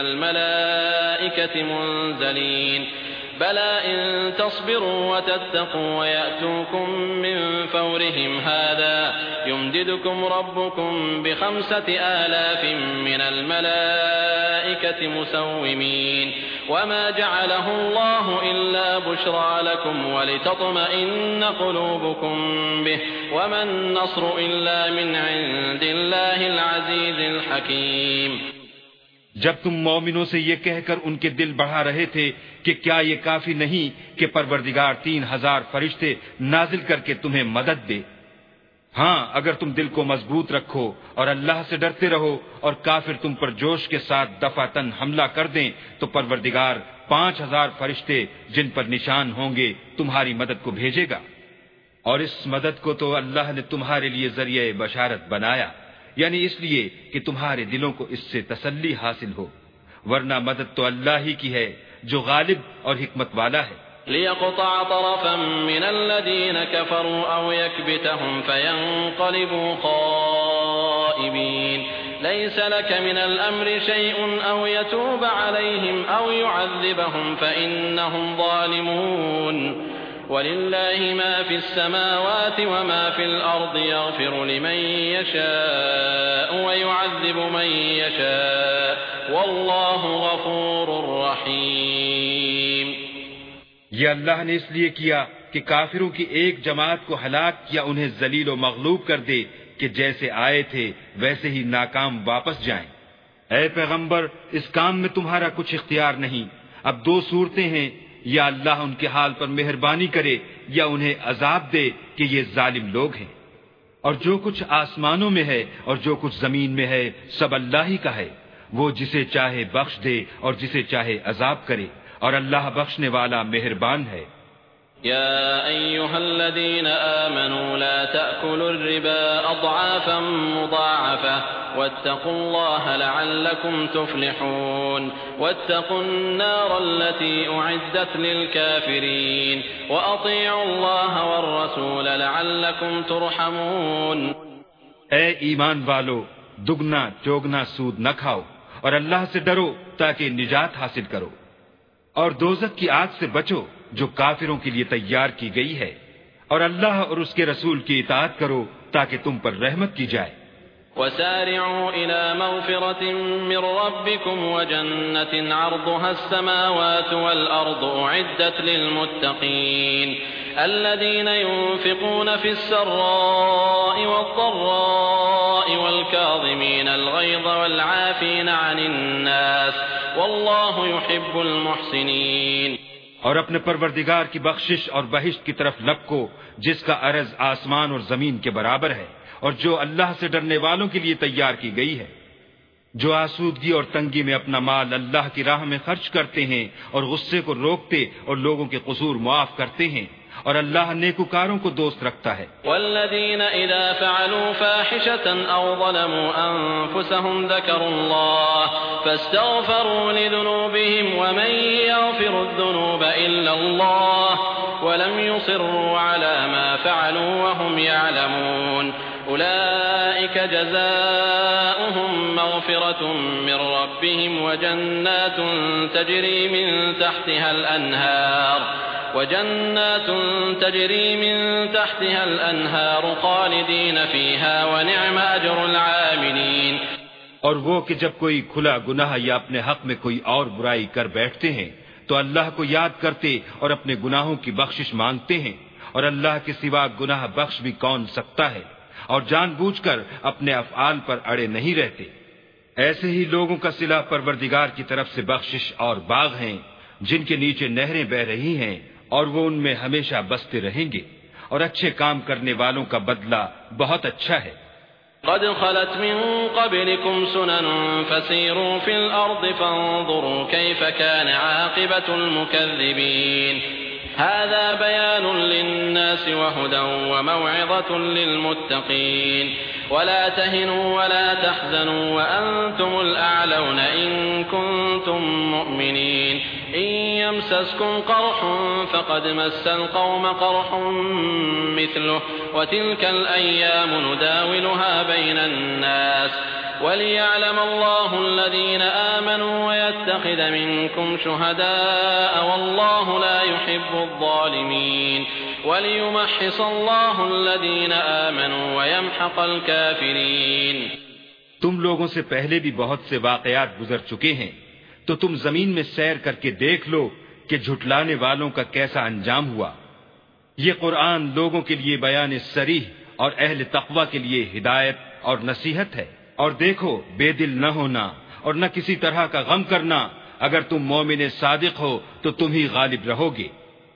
S1: الملائكة منزلين بلى إن تصبروا وتتقوا ويأتوكم من فورهم هذا يمددكم ربكم بخمسة آلاف من الملائكة مسومين وما جعله الله إلا بشرى لكم ولتطمئن قلوبكم به وما النصر إلا من عند الله العزيز الحكيم۔
S2: جب تم مومنوں سے یہ کہہ کر ان کے دل بڑھا رہے تھے کہ کیا یہ کافی نہیں کہ پروردگار تین ہزار فرشتے نازل کر کے تمہیں مدد دے؟ ہاں اگر تم دل کو مضبوط رکھو اور اللہ سے ڈرتے رہو اور کافر تم پر جوش کے ساتھ دفعتاً حملہ کر دیں تو پروردگار پانچ ہزار فرشتے جن پر نشان ہوں گے تمہاری مدد کو بھیجے گا۔ اور اس مدد کو تو اللہ نے تمہارے لیے ذریعہ بشارت بنایا، یعنی اس لیے کہ تمہارے دلوں کو اس سے تسلی حاصل ہو، ورنہ مدد تو اللہ ہی کی ہے جو غالب اور حکمت والا ہے۔
S1: ليقطع طرفا من الذين كفروا أو يكبتهم فينقلبوا خائبين ليس لك من الأمر شيء أو يتوب عليهم أو يعذبهم فإنهم ظالمون ولله ما في السماوات وما في الأرض يغفر لمن يشاء ويعذب من يشاء والله غفور رحيم۔
S2: یہ اللہ نے اس لیے کیا کہ کافروں کی ایک جماعت کو ہلاک یا انہیں ذلیل و مغلوب کر دے کہ جیسے آئے تھے ویسے ہی ناکام واپس جائیں۔ اے پیغمبر اس کام میں تمہارا کچھ اختیار نہیں۔ اب دو صورتیں ہیں، یا اللہ ان کے حال پر مہربانی کرے یا انہیں عذاب دے کہ یہ ظالم لوگ ہیں۔ اور جو کچھ آسمانوں میں ہے اور جو کچھ زمین میں ہے سب اللہ ہی کا ہے، وہ جسے چاہے بخش دے اور جسے چاہے عذاب کرے، اور اللہ بخشنے والا مہربان ہے۔
S1: يا أيها الذين آمنوا لا تأكلوا الربا أضعافا مضاعفة واتقوا الله لعلكم تفلحون واتقوا النار التي أعدت للكافرين وأطيعوا الله والرسول لعلكم ترحمون.
S2: اے ایمان والو، دگنا چوگنا سود نہ کھاؤ اور اللہ سے ڈرو تاکہ نجات حاصل کرو، اور دوزخ کی آگ سے بچو جو کافروں کے لیے تیار کی گئی ہے، اور اللہ اور اس کے رسول کی اطاعت کرو تاکہ تم پر رحمت کی جائے.
S1: وسارعوا إلى مغفرة من ربكم وجنة عرضها السماوات والأرض أعدت للمتقين الذين ينفقون في السراء والضراء والكاظمين الغيظ والعافين عن الناس والله يحب المحسنين.
S2: اور اپنے پروردگار کی بخشش اور بہشت کی طرف لپکو جس کا عرض آسمان اور زمین کے برابر ہے، اور جو اللہ سے ڈرنے والوں کے لیے تیار کی گئی ہے، جو آسودگی اور تنگی میں اپنا مال اللہ کی راہ میں خرچ کرتے ہیں اور غصے کو روکتے اور لوگوں کے قصور معاف کرتے ہیں، اور اللہ نیکوکاروں کو دوست رکھتا ہے.
S1: والذین اذا فعلوا فاحشة او ظلموا انفسهم ذکروا اللہ فاستغفروا لذنوبهم ومن یغفر الذنوب الا اللہ ولم يصروا على ما فعلوا وهم يعلمون أولئك جزاؤهم مغفرة من ربهم وجنات تجري من تحتها الأنهار وجنات تجري من تحتها الأنهار خالدين فيها ونعم أجر العاملين.
S2: اور وہ کہ جب کوئی کھلا گناہ یا اپنے حق میں کوئی اور برائی کر بیٹھتے ہیں تو اللہ کو یاد کرتے اور اپنے گناہوں کی بخشش مانگتے ہیں، اور اللہ کے سوا گناہ بخش بھی کون سکتا ہے، اور جان بوجھ کر اپنے افعال پر اڑے نہیں رہتے. ایسے ہی لوگوں کا صلہ پروردگار کی طرف سے بخشش اور باغ ہیں جن کے نیچے نہریں بہ رہی ہیں، اور وہ ان میں ہمیشہ بستے رہیں گے، اور اچھے کام کرنے والوں کا بدلہ بہت اچھا ہے.
S1: قد خلت من قبلكم سنن فسيروا في الأرض فانظروا كيف كان عاقبة المكذبين هذا بيان للناس وهدى وموعظة للمتقين ولا تهنوا ولا تحزنوا وأنتم الأعلون إن كنتم مؤمنين إن يمسسكم قرح فقد مس القوم قرح مثله وتلك الأيام نداولها بين الناس وليعلم الله الذين آمنوا ويتخذ منكم شهداء والله لا يحب الظالمين وليمحص الله الذين آمنوا ويمحق الكافرين.
S2: تم لوگوں سے پہلے بھی بہت سے واقعات گزر چکے ہیں، تو تم زمین میں سیر کر کے دیکھ لو کہ جھٹلانے والوں کا کیسا انجام ہوا. یہ قرآن لوگوں کے لیے بیان صریح اور اہل تقوی کے لیے ہدایت اور نصیحت ہے. اور دیکھو، بے دل نہ ہونا اور نہ کسی طرح کا غم کرنا. اگر تم مومن صادق ہو تو تم ہی غالب رہو گے.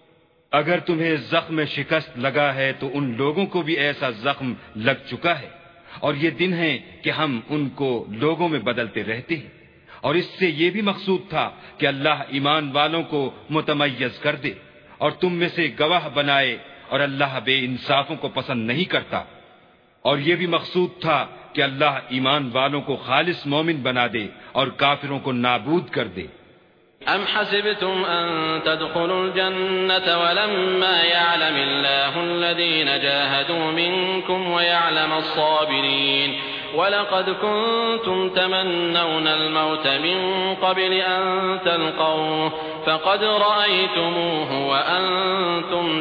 S2: اگر تمہیں زخم شکست لگا ہے تو ان لوگوں کو بھی ایسا زخم لگ چکا ہے، اور یہ دن ہے کہ ہم ان کو لوگوں میں بدلتے رہتے ہیں. اور اس سے یہ بھی مقصود تھا کہ اللہ ایمان والوں کو متمیز کر دے اور تم میں سے گواہ بنائے، اور اللہ بے انصافوں کو پسند نہیں کرتا. اور یہ بھی مقصود تھا کہ اللہ ایمان والوں کو خالص مومن بنا دے اور کافروں کو نابود کر دے.
S1: ام حسبتم ان تدخلوا الجنة ولما يعلم الله الذين جاهدوا منكم ويعلم الصابرين ولقد كنتم تمنون الموت من قبل ان تلقوه فقد رأيتموه وانتم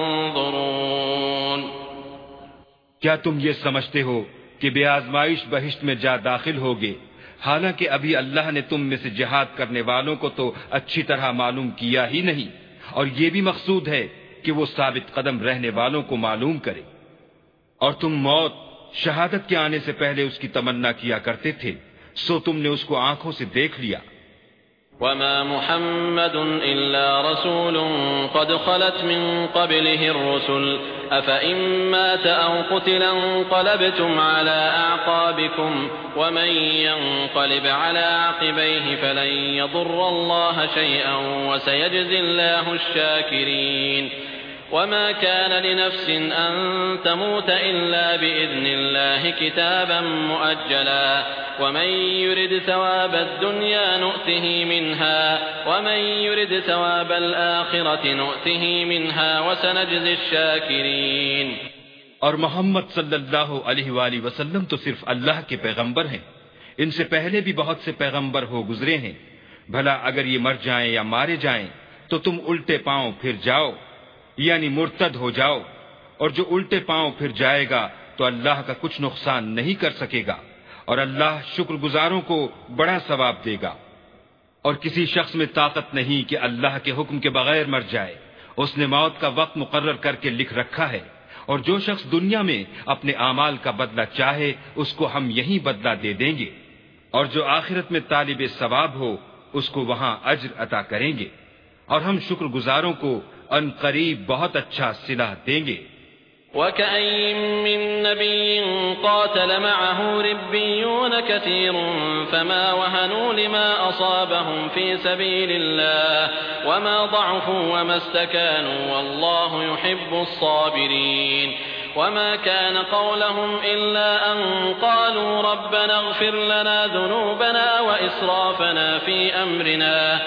S1: تنظرون.
S2: کیا تم یہ سمجھتے ہو کہ بے آزمائش بہشت میں جا داخل ہوگے، حالانکہ ابھی اللہ نے تم میں سے جہاد کرنے والوں کو تو اچھی طرح معلوم کیا ہی نہیں، اور یہ بھی مقصود ہے کہ وہ ثابت قدم رہنے والوں کو معلوم کرے. اور تم موت شہادت کے آنے سے پہلے اس کی تمنا کیا کرتے تھے، سو تم نے اس کو آنکھوں سے دیکھ لیا.
S1: وما محمد إلا رسول قد خلت من قبله الرسل أفإن مات أو قتل انقلبتم على أعقابكم ومن ينقلب على عقبيه فلن يضر الله شيئا وسيجزي الله الشاكرين. وما كان لنفس أن تموت إلا بإذن الله كتابا مؤجلا ومن يرد ثواب الدنيا نؤته منها ومن يرد ثواب الآخرة نؤته منها وسنجزي الشاكرين.
S2: اور محمد صلی اللہ علیہ وآلہ وسلم تو صرف اللہ کے پیغمبر ہیں. ان سے پہلے بھی بہت سے پیغمبر ہو گزرے ہیں. بھلا اگر یہ مر جائیں یا مارے جائیں تو تم الٹے پاؤں پھر جاؤ، یعنی مرتد ہو جاؤ، اور جو الٹے پاؤں پھر جائے گا تو اللہ کا کچھ نقصان نہیں کر سکے گا، اور اللہ شکر گزاروں کو بڑا ثواب دے گا. اور کسی شخص میں طاقت نہیں کہ اللہ کے حکم کے بغیر مر جائے. اس نے موت کا وقت مقرر کر کے لکھ رکھا ہے، اور جو شخص دنیا میں اپنے اعمال کا بدلہ چاہے اس کو ہم یہی بدلہ دے دیں گے، اور جو آخرت میں طالب ثواب ہو اس کو وہاں اجر عطا کریں گے، اور ہم شکر گزاروں کو ان قریب بہت اچھا صلہ دیں گے.
S1: وَكَأَيٍّ مِّن نَّبِيٍّ قَاتَلَ مَعَهُ رِبِّيُّونَ كَثِيرٌ فَمَا وَهَنُوا لِمَا أَصَابَهُمْ فِي سَبِيلِ اللَّهِ وَمَا ضَعُفُوا وَمَا اسْتَكَانُوا وَاللَّهُ يُحِبُّ الصَّابِرِينَ. وما كان قولهم إلا أن قالوا ربنا اغفر لنا ذنوبنا وإسرافنا في أمرنا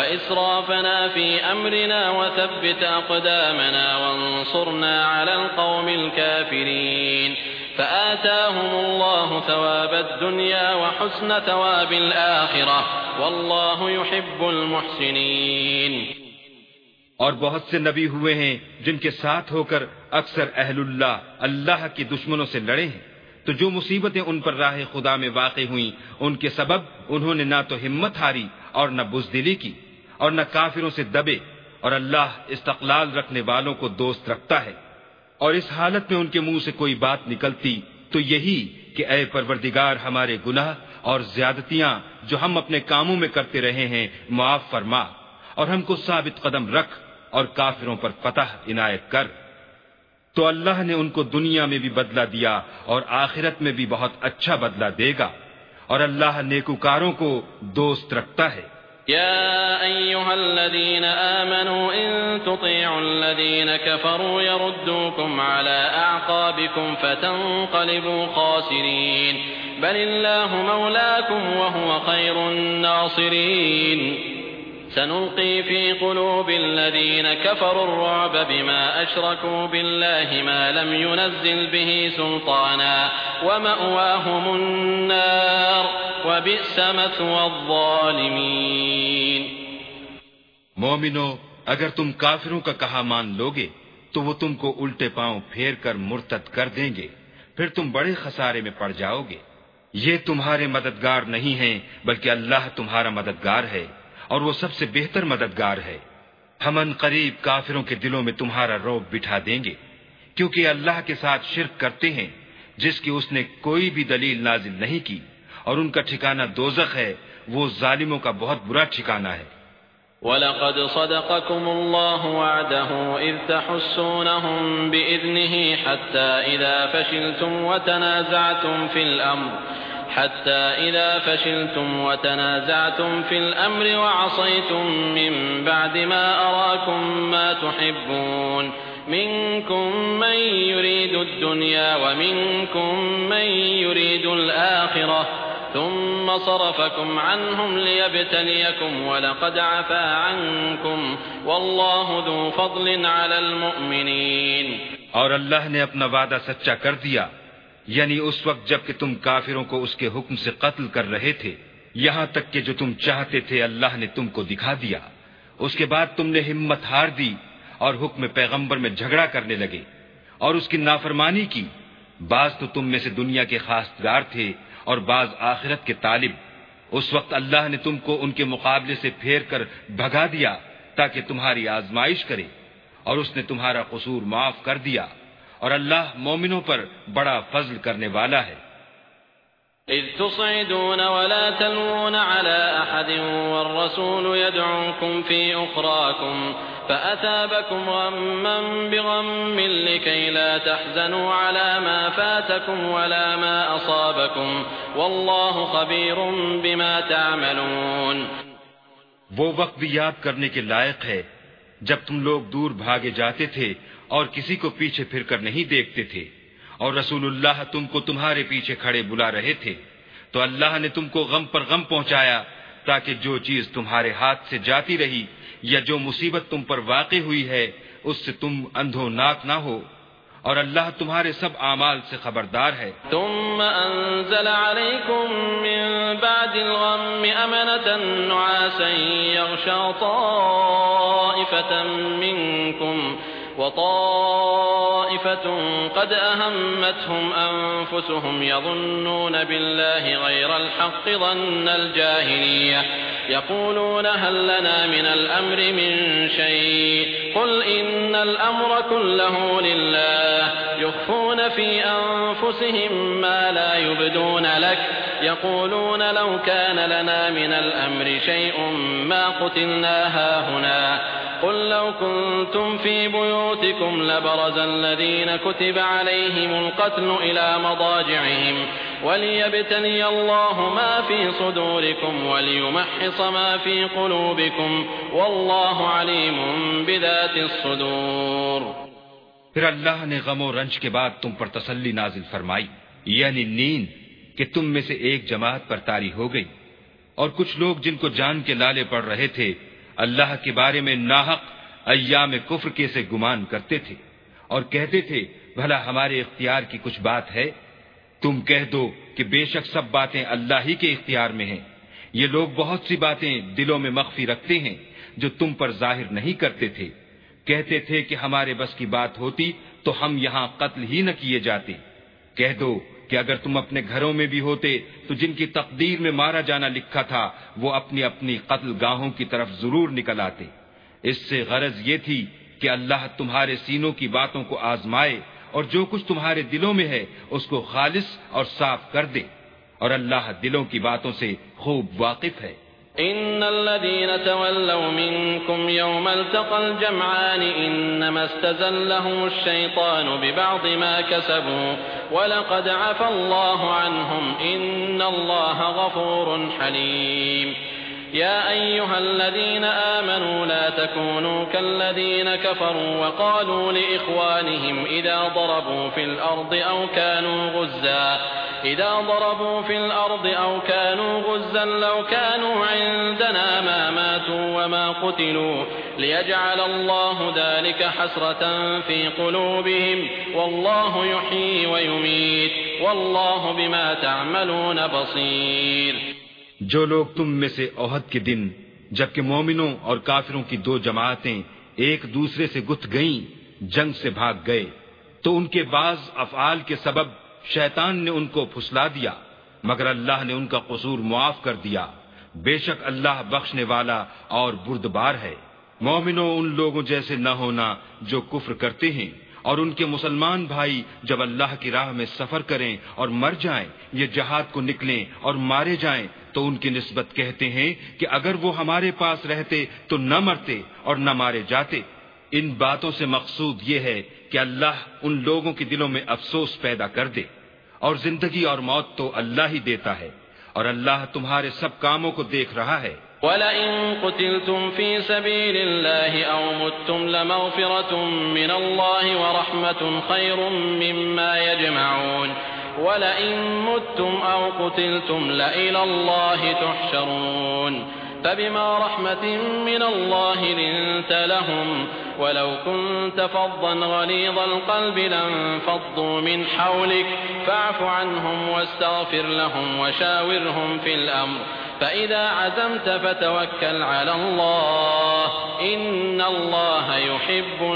S1: وإسرافنا في أمرنا وثبت أقدامنا وانصرنا على القوم الكافرين. فآتاهم الله ثواب الدنيا وحسن ثواب الآخرة والله يحب المحسنين.
S2: اور بہت سے نبی ہوئے ہیں جن کے ساتھ ہو کر اکثر اہل اللہ اللہ کے دشمنوں سے لڑے ہیں، تو جو مصیبتیں ان پر راہ خدا میں واقع ہوئیں ان کے سبب انہوں نے نہ تو ہمت ہاری اور نہ بزدلی کی اور نہ کافروں سے دبے، اور اللہ استقلال رکھنے والوں کو دوست رکھتا ہے. اور اس حالت میں ان کے منہ سے کوئی بات نکلتی تو یہی کہ اے پروردگار ہمارے گناہ اور زیادتیاں جو ہم اپنے کاموں میں کرتے رہے ہیں معاف فرما، اور ہم کو ثابت قدم رکھ اور کافروں پر فتح عنایت کر. تو اللہ نے ان کو دنیا میں بھی بدلہ دیا اور آخرت میں بھی بہت اچھا بدلہ دے گا، اور اللہ نیکوکاروں کو دوست رکھتا ہے.
S1: يا أيها الذين آمنوا إن تطيعوا الذين كفروا يردوكم على أعقابكم فتنقلبوا خاسرين بل الله مولاكم وهو خير الناصرين. سنلقي في قلوب الذين كفروا الرعب بما أشركوا بالله ما لم ينزل به سلطانا ومأواهم النار وبئس مثوى الظالمين.
S2: مومنو، اگر تم کافروں کا کہا مان لوگے تو وہ تم کو الٹے پاؤں پھیر کر مرتد کر دیں گے، پھر تم بڑے خسارے میں پڑ جاؤ گے. یہ تمہارے مددگار نہیں ہیں بلکہ اللہ تمہارا مددگار ہے، اور وہ سب سے بہتر مددگار ہے. ہم ان قریب کافروں کے دلوں میں تمہارا رعب بٹھا دیں گے، کیونکہ اللہ کے ساتھ شرک کرتے ہیں جس کی اس نے کوئی بھی دلیل نازل نہیں کی، اور ان کا ٹھکانہ دوزخ ہے، وہ ظالموں کا بہت برا ٹھکانہ ہے.
S1: وَلَقَدْ صَدَقَكُمُ اللَّهُ وَعْدَهُ إِذْ تَحُسُّونَهُم بِإِذْنِهِ حَتَّى إِذَا فَشِلْتُمْ وَتَنَازَعْتُمْ فِي الْأَمْرِ حتى إذا فشلتم وتنازعتم في الأمر وعصيتم من بعد ما أراكم ما تحبون منكم من يريد الدنيا ومنكم من يريد الآخرة ثم صرفكم عنهم ليبتليكم ولقد عفا عنكم والله ذو فضل على المؤمنين.
S2: اور اللہ نے اپنا وعدہ سچا کر دیا، یعنی اس وقت جب کہ تم کافروں کو اس کے حکم سے قتل کر رہے تھے، یہاں تک کہ جو تم چاہتے تھے اللہ نے تم کو دکھا دیا. اس کے بعد تم نے ہمت ہار دی اور حکم پیغمبر میں جھگڑا کرنے لگے اور اس کی نافرمانی کی. بعض تو تم میں سے دنیا کے خواستگار تھے اور بعض آخرت کے طالب. اس وقت اللہ نے تم کو ان کے مقابلے سے پھیر کر بھگا دیا تاکہ تمہاری آزمائش کرے، اور اس نے تمہارا قصور معاف کر دیا، اور اللہ مومنوں پر بڑا فضل کرنے والا ہے.
S1: اذ تصعدون ولا تلوون على احد والرسول يدعوكم في اخراكم فأثابكم غما بغم لكي لا تحزنوا على ما فاتكم ولا ما أصابكم والله خبير بما تعملون.
S2: وہ وقت بھی یاد کرنے کے لائق ہے جب تم لوگ دور بھاگے جاتے تھے اور کسی کو پیچھے پھر کر نہیں دیکھتے تھے، اور رسول اللہ تم کو تمہارے پیچھے کھڑے بلا رہے تھے، تو اللہ نے تم کو غم پر غم پہنچایا تاکہ جو چیز تمہارے ہاتھ سے جاتی رہی یا جو مصیبت تم پر واقع ہوئی ہے اس سے تم اندھو ناک نہ ہو، اور اللہ تمہارے سب اعمال سے خبردار ہے۔
S1: ثم انزل عليكم من بعد الغم امنة نعاسا يغشى طائفة منكم وطائفة قد أهمتهم أنفسهم يظنون بالله غير الحق ظن الجاهلية يقولون هل لنا من الأمر من شيء قل إن الأمر كله لله يخفون في أنفسهم ما لا يبدون لك يقولون لو كان لنا من الأمر شيء ما قتلنا هاهنا قل لو كنتم في بيوتكم لبرز الذين كتب عليهم القتل إلى مضاجعهم وليبتلي الله ما في صدوركم وليمحص ما في قلوبكم والله عليم بذات الصدور۔
S2: پھر اللہ نے غم و رنج کے بعد تم پر تسلی نازل فرمائی، یعنی نیند کہ تم میں سے ایک جماعت پر طاری ہو گئی، اور کچھ لوگ جن کو جان کے لالے پڑ رہے تھے اللہ کے بارے میں ناحق ایام کفر کے سے گمان کرتے تھے، اور کہتے تھے بھلا ہمارے اختیار کی کچھ بات ہے؟ تم کہہ دو کہ بے شک سب باتیں اللہ ہی کے اختیار میں ہیں، یہ لوگ بہت سی باتیں دلوں میں مخفی رکھتے ہیں جو تم پر ظاہر نہیں کرتے تھے۔ کہتے تھے کہ ہمارے بس کی بات ہوتی تو ہم یہاں قتل ہی نہ کیے جاتے۔ کہہ دو کہ اگر تم اپنے گھروں میں بھی ہوتے تو جن کی تقدیر میں مارا جانا لکھا تھا وہ اپنی اپنی قتل گاہوں کی طرف ضرور نکل آتے۔ اس سے غرض یہ تھی کہ اللہ تمہارے سینوں کی باتوں کو آزمائے اور جو کچھ تمہارے دلوں میں ہے اس کو خالص اور صاف کر دے، اور اللہ دلوں کی باتوں سے خوب واقف ہے۔
S1: إن الذين تولوا منكم يوم التقى الجمعان إنما استزلهم الشيطان ببعض ما كسبوا ولقد عفى الله عنهم إن الله غفور حليم يا أيها الذين آمنوا لا تكونوا كالذين كفروا وقالوا لإخوانهم إذا ضربوا في الأرض أو كانوا غزا إذا ضربوا في الأرض أو كانوا غزا لو كانوا عندنا ما ماتوا وما قتلوا ليجعل الله ذلك حسرة في قلوبهم والله يحيي ويميت والله بما تعملون بصير۔
S2: جو لوگ تم میں سے احد کے دن جبکہ مومنوں اور کافروں کی دو جماعتیں ایک دوسرے سے گتھ گئیں جنگ سے بھاگ گئے تو ان کے بعض افعال کے سبب شیطان نے ان کو پھسلا دیا، مگر اللہ نے ان کا قصور معاف کر دیا، بے شک اللہ بخشنے والا اور بردبار ہے۔ مومنوں ان لوگوں جیسے نہ ہونا جو کفر کرتے ہیں، اور ان کے مسلمان بھائی جب اللہ کی راہ میں سفر کریں اور مر جائیں یا جہاد کو نکلیں اور مارے جائیں تو ان کی نسبت کہتے ہیں کہ اگر وہ ہمارے پاس رہتے تو نہ مرتے اور نہ مارے جاتے۔ ان باتوں سے مقصود یہ ہے کہ اللہ ان لوگوں کے دلوں میں افسوس پیدا کر دے، اور زندگی اور موت تو اللہ ہی دیتا ہے، اور اللہ تمہارے سب کاموں کو دیکھ رہا ہے۔
S1: وَلَئِن قُتِلْتُمْ فِي سَبِيلِ اللَّهِ أَوْ مُتُّمْ لَمَغْفِرَةٌ مِّنَ اللَّهِ وَرَحْمَةٌ خَيْرٌ مِّمَّا يَجْمَعُونَ وَلَئِن مُتُّمْ أَوْ قُتِلْتُمْ لَإِلَى اللَّهِ تُحْشَرُونَ فَبِمَا رَحْمَةٍ مِّنَ اللَّهِ لِنتَ لَهُمْ وَلَوْ كُنتَ فَظًّا غَلِيظَ الْقَلْبِ لَانفَضُّوا مِنْ حَوْلِكَ فَاعْفُ عَنْهُمْ وَاسْتَغْفِرْ لَهُمْ وَشَاوِرْهُمْ فِي الْأَمْرِ فَإِذَا عَزَمْتَ فَتَوَكَّلْ عَلَى اللَّهِ إِنَّ اللَّهَ يُحِبُّ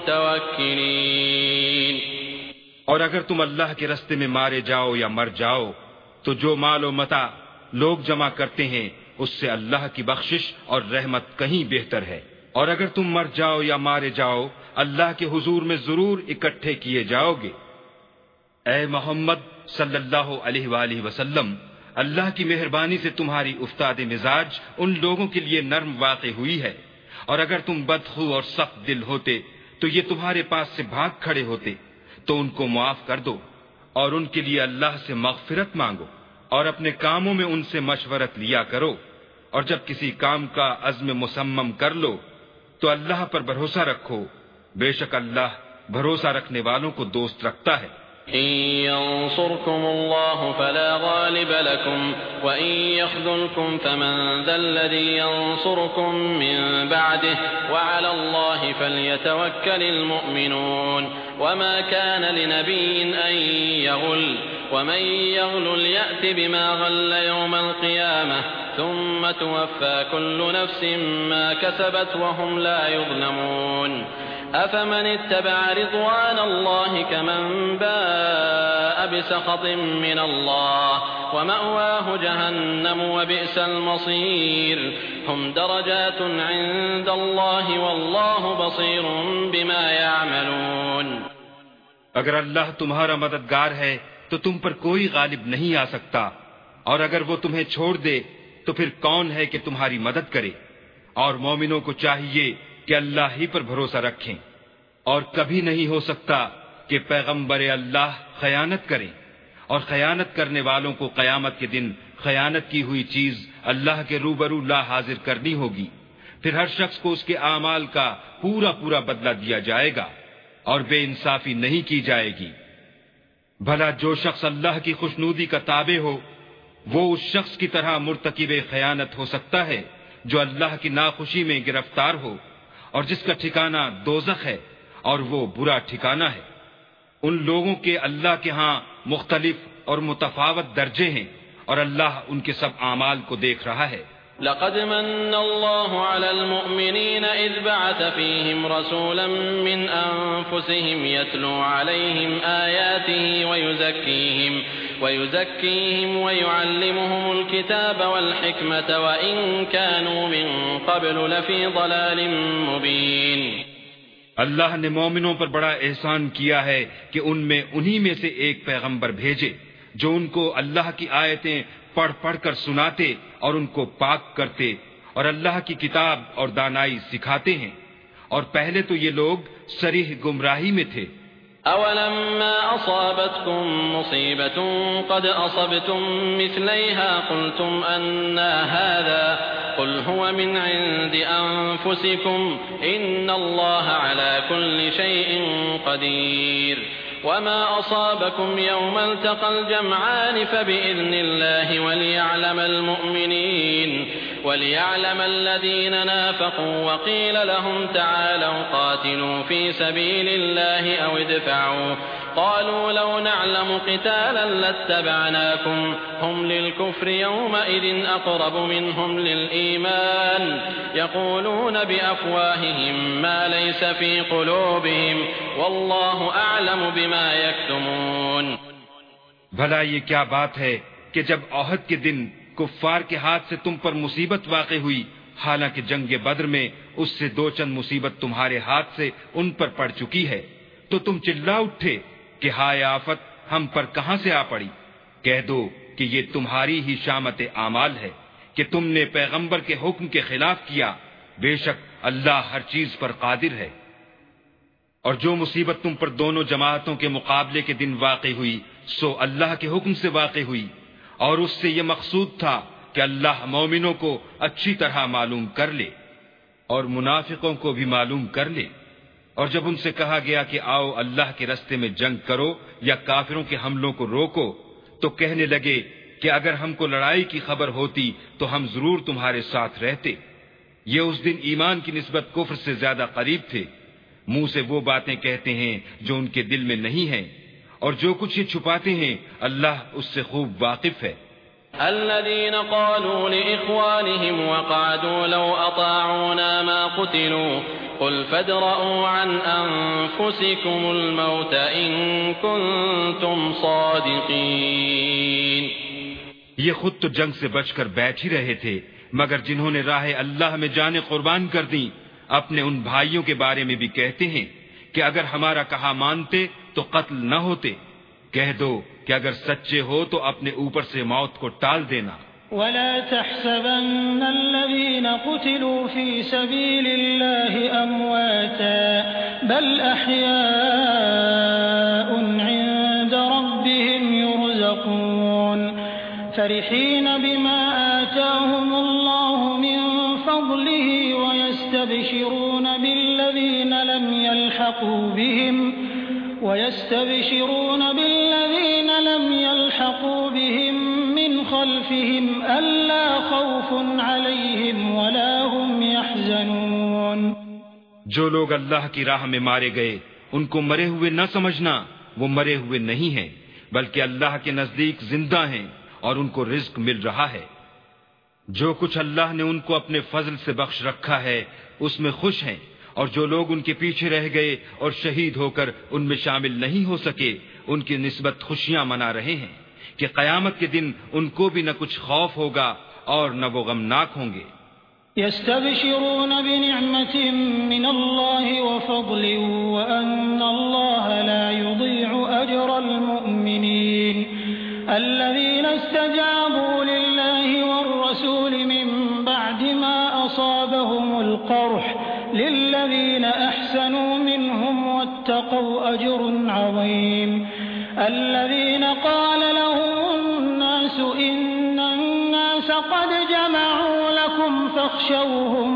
S1: الْمُتَوَكِّلِينَ۔
S2: اور اگر تم اللہ کے رستے میں مارے جاؤ یا مر جاؤ تو جو مال و متاع لوگ جمع کرتے ہیں اس سے اللہ کی بخشش اور رحمت کہیں بہتر ہے، اور اگر تم مر جاؤ یا مارے جاؤ اللہ کے حضور میں ضرور اکٹھے کیے جاؤ گے۔ اے محمد صلی اللہ علیہ وآلہ وسلم، اللہ کی مہربانی سے تمہاری افتاد مزاج ان لوگوں کے لیے نرم واقع ہوئی ہے، اور اگر تم بدخو اور سخت دل ہوتے تو یہ تمہارے پاس سے بھاگ کھڑے ہوتے، تو ان کو معاف کر دو اور ان کے لیے اللہ سے مغفرت مانگو، اور اپنے کاموں میں ان سے مشورت لیا کرو، اور جب کسی کام کا عزم مصمم کر لو تو اللہ پر بھروسہ رکھو، بے شک اللہ بھروسہ رکھنے والوں کو دوست رکھتا ہے۔
S1: إن ينصركم الله فلا غالب لكم وإن يخذلكم فمن ذا الذي ينصركم من بعده وعلى الله فليتوكل المؤمنون وما كان لنبي أن يغل ومن يغل يأت بما غل يوم القيامة ثم توفى كل نفس ما كسبت وهم لا يظلمون أفمن اتبع رضوان الله كمن باء بسخط من الله ومأواه جهنم وبئس المصير هم درجات عند الله والله بصير بما يعملون۔
S2: اگر اللہ تمہارا مددگار ہے تو تم پر کوئی غالب نہیں آ سکتا، اور اگر وہ تمہیں چھوڑ دے تو پھر کون ہے کہ تمہاری مدد کرے؟ اور مومنوں کو چاہیے کہ اللہ ہی پر بھروسہ رکھیں، اور کبھی نہیں ہو سکتا کہ پیغمبر اللہ خیانت کریں، اور خیانت کرنے والوں کو قیامت کے دن خیانت کی ہوئی چیز اللہ کے روبرو لا حاضر کرنی ہوگی، پھر ہر شخص کو اس کے اعمال کا پورا پورا بدلہ دیا جائے گا، اور بے انصافی نہیں کی جائے گی۔ بھلا جو شخص اللہ کی خوشنودی کا تابع ہو وہ اس شخص کی طرح مرتکب خیانت ہو سکتا ہے جو اللہ کی ناخوشی میں گرفتار ہو، اور جس کا ٹھکانہ دوزخ ہے، اور وہ برا ٹھکانہ ہے۔ ان لوگوں کے اللہ کے ہاں مختلف اور متفاوت درجے ہیں، اور اللہ ان کے سب اعمال کو دیکھ رہا ہے۔
S1: لقد من الله على المؤمنين إذ بعث فيهم رسولا من أنفسهم يتلو عليهم آياته ويزكيهم ويزكيهم ويعلمهم الكتاب والحكمة وإن كانوا من قبل لفي ضلال مبين۔
S2: اللہ نے مومنوں پر بڑا احسان کیا ہے کہ ان میں انہی میں سے ایک پیغمبر بھیجے جو ان کو اللہ کی آیتیں پڑھ پڑھ کر سناتے اور ان کو پاک کرتے اور اللہ کی کتاب اور دانائی سکھاتے ہیں، اور پہلے تو یہ لوگ صریح گمراہی میں تھے۔
S1: أولما أصابتكم مصيبة قد أصبتم مثليها قلتم أنى هذا قل هو من عند أنفسكم إن الله على كل شيء قدير وما أصابكم يوم التقى الجمعان فبإذن الله وليعلم المؤمنين وليعلم الذين نافقوا وقيل لهم تعالوا قاتلوا في سبيل الله أو ادفعوا قالوا لو نعلم قتالا لاتبعناكم هم للكفر يومئذ أقرب منهم للإيمان يقولون بأفواههم ما ليس في قلوبهم والله أعلم بما يكتمون۔
S2: بھلا یہ کیا بات ہے کہ جب احد کے دن کفار کے ہاتھ سے تم پر مصیبت واقع ہوئی، حالانکہ جنگ بدر میں اس سے دو چند مصیبت تمہارے ہاتھ سے ان پر پڑ چکی ہے، تو تم چلا اٹھے کہ ہائے آفت ہم پر کہاں سے آ پڑی؟ کہہ دو کہ یہ تمہاری ہی شامت اعمال ہے کہ تم نے پیغمبر کے حکم کے خلاف کیا، بے شک اللہ ہر چیز پر قادر ہے۔ اور جو مصیبت تم پر دونوں جماعتوں کے مقابلے کے دن واقع ہوئی سو اللہ کے حکم سے واقع ہوئی، اور اس سے یہ مقصود تھا کہ اللہ مومنوں کو اچھی طرح معلوم کر لے اور منافقوں کو بھی معلوم کر لے۔ اور جب ان سے کہا گیا کہ آؤ اللہ کے رستے میں جنگ کرو یا کافروں کے حملوں کو روکو، تو کہنے لگے کہ اگر ہم کو لڑائی کی خبر ہوتی تو ہم ضرور تمہارے ساتھ رہتے۔ یہ اس دن ایمان کی نسبت کفر سے زیادہ قریب تھے، منہ سے وہ باتیں کہتے ہیں جو ان کے دل میں نہیں ہیں، اور جو کچھ یہ چھپاتے ہیں اللہ اس سے خوب واقف ہے۔
S1: الذين قالوا لإخوانهم وقعدوا لو أطاعونا ما قتلوا قل فادرءوا عن أنفسكم الموت إن كنتم صادقين۔
S2: یہ خود تو جنگ سے بچ کر بیٹھ ہی رہے تھے، مگر جنہوں نے راہ اللہ میں جانیں قربان کر دیں اپنے ان بھائیوں کے بارے میں بھی کہتے ہیں کہ اگر ہمارا کہا مانتے تو قتل نہ ہوتے۔ کہہ دو کہ اگر سچے ہو تو اپنے اوپر سے موت کو ٹال دینا۔
S3: ولا تحسبن الذين قتلوا في سبيل الله أمواتا بل أحياء عند ربهم يرزقون فرحين بما آتاهم الله من فضله ويستبشرون ويستبشرون بالذين لم يلحقوا بهم ويستبشرون بالذين لم يلحقوا بهم من خلفهم ألا خوف عليهم ولا هم يحزنون۔
S2: جو لوگ اللہ کی راہ میں مارے گئے ان کو مرے ہوئے نہ سمجھنا، وہ مرے ہوئے نہیں ہیں بلکہ اللہ کے نزدیک زندہ ہیں اور ان کو رزق مل رہا ہے۔ جو کچھ اللہ نے ان کو اپنے فضل سے بخش رکھا ہے اس میں خوش ہیں، اور جو لوگ ان کے پیچھے رہ گئے اور شہید ہو کر ان میں شامل نہیں ہو سکے ان کی نسبت خوشیاں منا رہے ہیں کہ قیامت کے دن ان کو بھی نہ کچھ خوف ہوگا اور نہ وہ غمناک ہوں گے۔
S3: يستبشرون بنعمة من الله وفضل وأن الله لا يضيع أجر المؤمنين الذين استجابوا لله والرسول من بعد ما أصابهم القرح للذين أحسنوا منهم واتقوا أجر عظيم الذين قال لهم الناس إن الناس قد جمعوا لكم فاخشوهم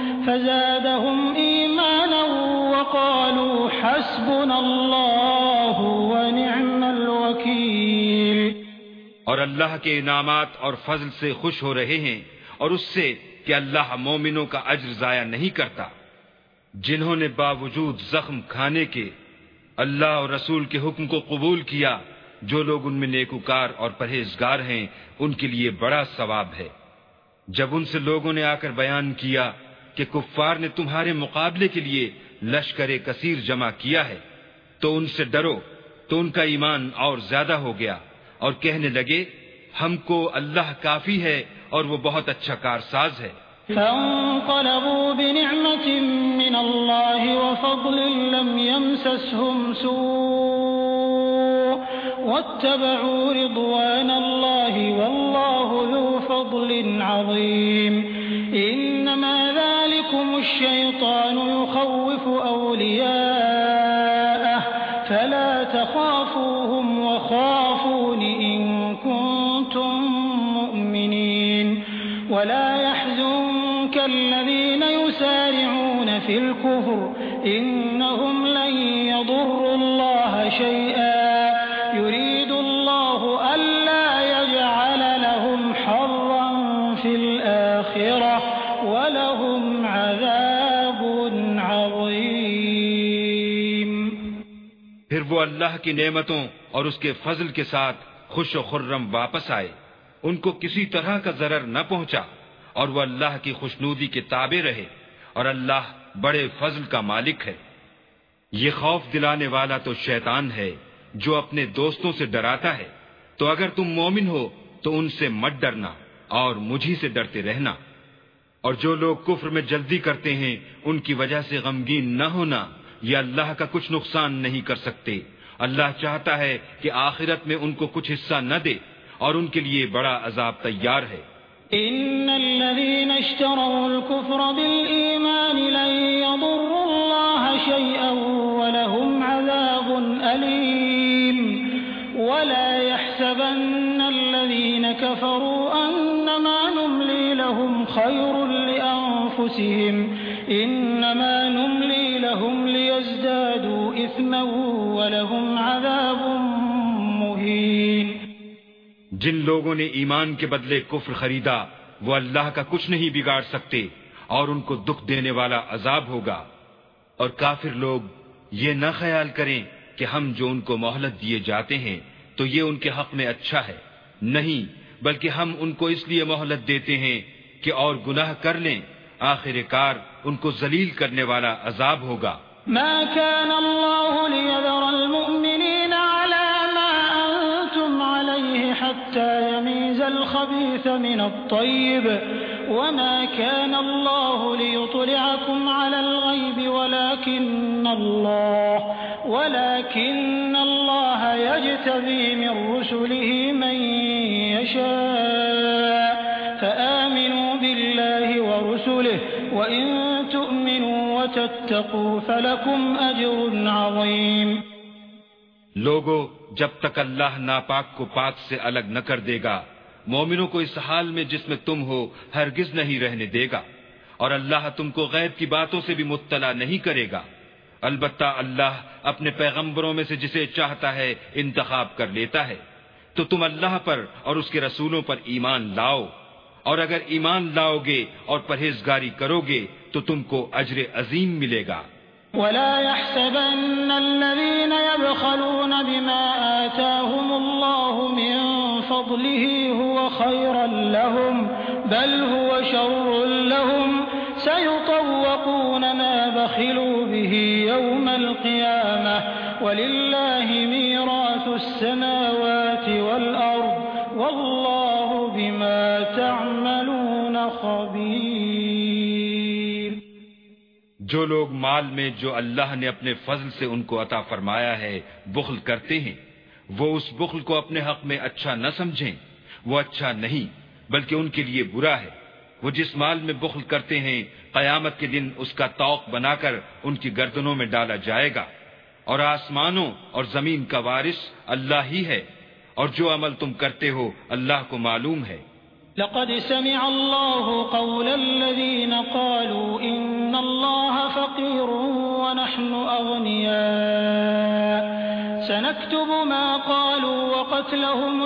S3: فزادهم إيمانا وقالوا حسبنا الله ونعم الوكيل۔
S2: اور اللہ کے انعامات اور فضل سے خوش ہو رہے ہیں اور اس سے کہ اللہ مومنوں کا اجر ضائع نہیں کرتا، جنہوں نے باوجود زخم کھانے کے اللہ اور رسول کے حکم کو قبول کیا، جو لوگ ان میں نیکوکار اور پرہیزگار ہیں ان کے لیے بڑا ثواب ہے۔ جب ان سے لوگوں نے آ کر بیان کیا کہ کفار نے تمہارے مقابلے کے لیے لشکر کثیر جمع کیا ہے تو ان سے ڈرو، تو ان کا ایمان اور زیادہ ہو گیا اور کہنے لگے ہم کو اللہ کافی ہے اور وہ بہت اچھا کارساز ہے۔
S3: فانقلبوا بنعمة من الله وفضل لم يمسسهم سوء واتبعوا رضوان الله والله ذو فضل عظيم إنما ذلكم الشيطان يخوف أولياءه فلا تخافوهم وخافون إن كنتم مؤمنين ولا يحزنك الذين يسارعون في الكفر إنهم لن يضروا الله شيئا يريد الله ألا يجعل لهم حظا في الآخرة ولهم عذاب عظيم۔
S2: پھر وہ اللہ کی نعمتوں اور اس کے فضل کے ساتھ خوش و خرم واپس آئے، ان کو کسی طرح کا ضرر نہ پہنچا اور وہ اللہ کی خوشنودی کے تابع رہے، اور اللہ بڑے فضل کا مالک ہے۔ یہ خوف دلانے والا تو شیطان ہے جو اپنے دوستوں سے ڈراتا ہے، تو اگر تم مومن ہو تو ان سے مت ڈرنا اور مجھی سے ڈرتے رہنا۔ اور جو لوگ کفر میں جلدی کرتے ہیں ان کی وجہ سے غمگین نہ ہونا، یہ اللہ کا کچھ نقصان نہیں کر سکتے۔ اللہ چاہتا ہے کہ آخرت میں ان کو کچھ حصہ نہ دے اور ان کے لیے بڑا عذاب تیار ہے۔
S3: إن الذين اشتروا الكفر بالإيمان لن يضروا الله شيئا ولهم عذاب أليم ولا يحسبن الذين كفروا أنما نملي لهم خير لأنفسهم إنما نملي لهم ليزدادوا إثما ولهم عذاب مهين۔
S2: جن لوگوں نے ایمان کے بدلے کفر خریدا وہ اللہ کا کچھ نہیں بگاڑ سکتے اور ان کو دکھ دینے والا عذاب ہوگا۔ اور کافر لوگ یہ نہ خیال کریں کہ ہم جو ان کو مہلت دیے جاتے ہیں تو یہ ان کے حق میں اچھا ہے، نہیں، بلکہ ہم ان کو اس لیے مہلت دیتے ہیں کہ اور گناہ کر لیں، آخر کار ان کو ذلیل کرنے والا عذاب ہوگا۔
S3: ما كان الله ليذر المؤمنين على ما أنتم عليه حتى يميز الخبيث من الطيب وما كان الله ليطلعكم على الغيب ولكن الله ولكن الله يجتبي من رسله من يشاء فآمنوا بالله ورسله وإن تؤمنوا وتتقوا فلكم أجر عظيم۔
S2: لوگو، جب تک اللہ ناپاک کو پاک سے الگ نہ کر دے گا مومنوں کو اس حال میں جس میں تم ہو ہرگز نہیں رہنے دے گا، اور اللہ تم کو غیب کی باتوں سے بھی مطلع نہیں کرے گا. البتہ اللہ اپنے پیغمبروں میں سے جسے چاہتا ہے انتخاب کر لیتا ہے. تو تم اللہ پر اور اس کے رسولوں پر ایمان لاؤ، اور اگر ایمان لاؤ گے اور پرہیزگاری کرو گے تو تم کو اجر عظیم ملے گا.
S3: ولا يحسبن الذين يبخلون بما آتاهم الله من فضله هو خيرا لهم بل هو شر لهم سيطوقون ما بخلوا به يوم القيامة ولله ميراث السماوات والأرض والله بما تعملون خبير.
S2: جو لوگ مال میں جو اللہ نے اپنے فضل سے ان کو عطا فرمایا ہے بخل کرتے ہیں، وہ اس بخل کو اپنے حق میں اچھا نہ سمجھیں. وہ اچھا نہیں بلکہ ان کے لیے برا ہے. وہ جس مال میں بخل کرتے ہیں قیامت کے دن اس کا طوق بنا کر ان کی گردنوں میں ڈالا جائے گا. اور آسمانوں اور زمین کا وارث اللہ ہی ہے، اور جو عمل تم کرتے ہو اللہ کو معلوم ہے.
S3: لقد سمع الله قول الذين قالوا إن الله فقير ونحن أغنياء سنكتب ما قالوا وقتلهم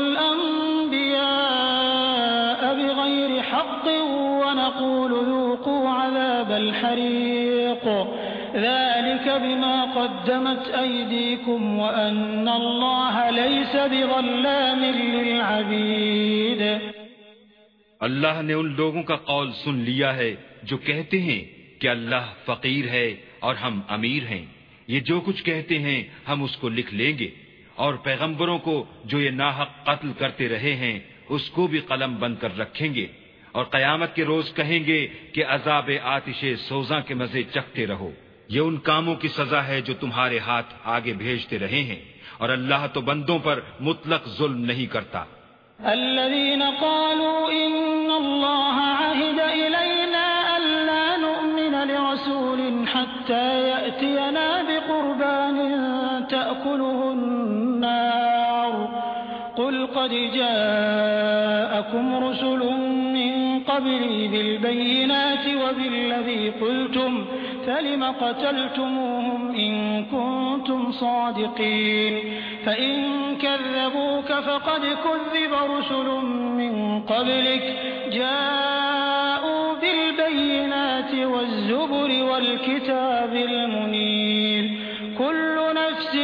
S3: الأنبياء بغير حق ونقول ذوقوا عذاب الحريق ذلك بما قدمت أيديكم وأن الله ليس بظلام للعبيد.
S2: اللہ نے ان لوگوں کا قول سن لیا ہے جو کہتے ہیں کہ اللہ فقیر ہے اور ہم امیر ہیں. یہ جو کچھ کہتے ہیں ہم اس کو لکھ لیں گے، اور پیغمبروں کو جو یہ ناحق قتل کرتے رہے ہیں اس کو بھی قلم بند کر رکھیں گے، اور قیامت کے روز کہیں گے کہ عذاب آتش سوزاں کے مزے چکھتے رہو. یہ ان کاموں کی سزا ہے جو تمہارے ہاتھ آگے بھیجتے رہے ہیں، اور اللہ تو بندوں پر مطلق ظلم نہیں کرتا.
S3: الذين قالوا إن الله عهد إلينا ألا نؤمن لرسول حتى يأتينا بقربان تأكله النار قل قد جاءكم رسل من قبلي بالبينات وبالذي قلتم فلم قتلتموهم إن كنتم صادقين فإن كذبوك فقد كذب رسل من قبلك جاءوا بالبينات والزبر والكتاب المنير كل نفس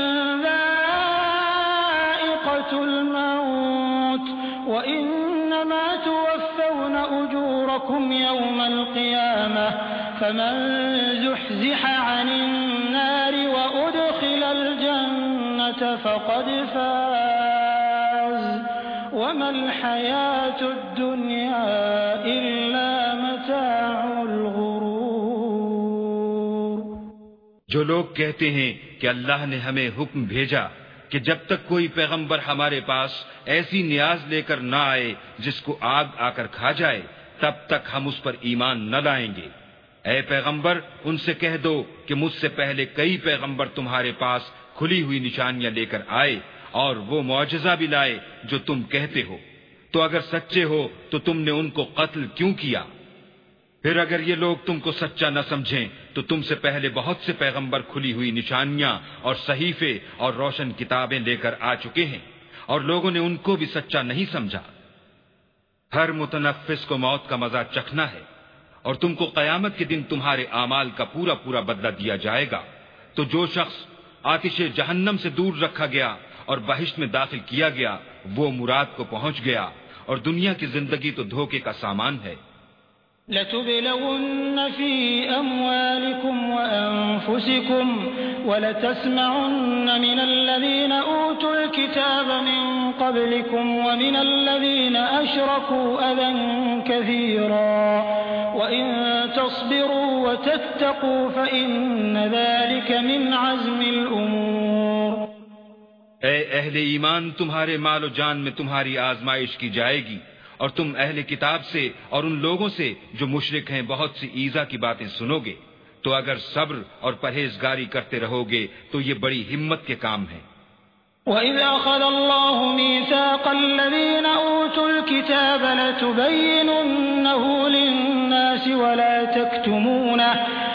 S3: ذائقة الموت وإنما توفون أجوركم يوم القيامة فمن زحزح عن النار وأدخل الجنة فقد فاز وما الحياة الدنيا إلا متاع الغرور.
S2: جو لوگ کہتے ہیں کہ اللہ نے ہمیں حکم بھیجا کہ جب تک کوئی پیغمبر ہمارے پاس ایسی نیاز لے کر نہ آئے جس کو آگ آ کر کھا جائے تب تک ہم اس پر ایمان نہ لائیں گے. اے پیغمبر ان سے کہہ دو کہ مجھ سے پہلے کئی پیغمبر تمہارے پاس کھلی ہوئی نشانیاں لے کر آئے اور وہ معجزہ بھی لائے جو تم کہتے ہو. تو اگر سچے ہو تو تم نے ان کو قتل کیوں کیا؟ پھر اگر یہ لوگ تم کو سچا نہ سمجھیں تو تم سے پہلے بہت سے پیغمبر کھلی ہوئی نشانیاں اور صحیفے اور روشن کتابیں لے کر آ چکے ہیں اور لوگوں نے ان کو بھی سچا نہیں سمجھا. ہر متنفس کو موت کا مزہ چکھنا ہے اور تم کو قیامت کے دن تمہارے اعمال کا پورا پورا بدلہ دیا جائے گا. تو جو شخص آتش جہنم سے دور رکھا گیا اور بہشت میں داخل کیا گیا وہ مراد کو پہنچ گیا، اور دنیا کی زندگی تو دھوکے کا سامان ہے.
S3: لَتُبْلَوُنَّ فِي أَمْوَالِكُمْ وَأَنفُسِكُمْ وَلَتَسْمَعُنَّ مِنَ الَّذِينَ أُوتُوا الْكِتَابَ مِنْ قَبْلِكُمْ وَمِنَ الَّذِينَ أَشْرَكُوا أَذًى كَثِيرًا وَإِن تَصْبِرُوا وَتَتَّقُوا فَإِنَّ ذَلِكَ مِنْ عَزْمِ الْأُمُورِ.
S2: اے اہل ایمان تمہارے مال و جان میں تمہاری آزمائش کی جائے گی، اور تم اہل کتاب سے اور ان لوگوں سے جو مشرک ہیں بہت سی ایذا کی باتیں سنو گے. تو اگر صبر اور پرہیزگاری کرتے رہو گے تو یہ بڑی ہمت کے کام ہیں.
S3: وَإِذْ أَخَذَ اللَّهُ مِيثَاقَ الَّذِينَ أُوتُوا الْكِتَابَ لَتُبَيِّنُنَّهُ لِلنَّاسِ وَلَا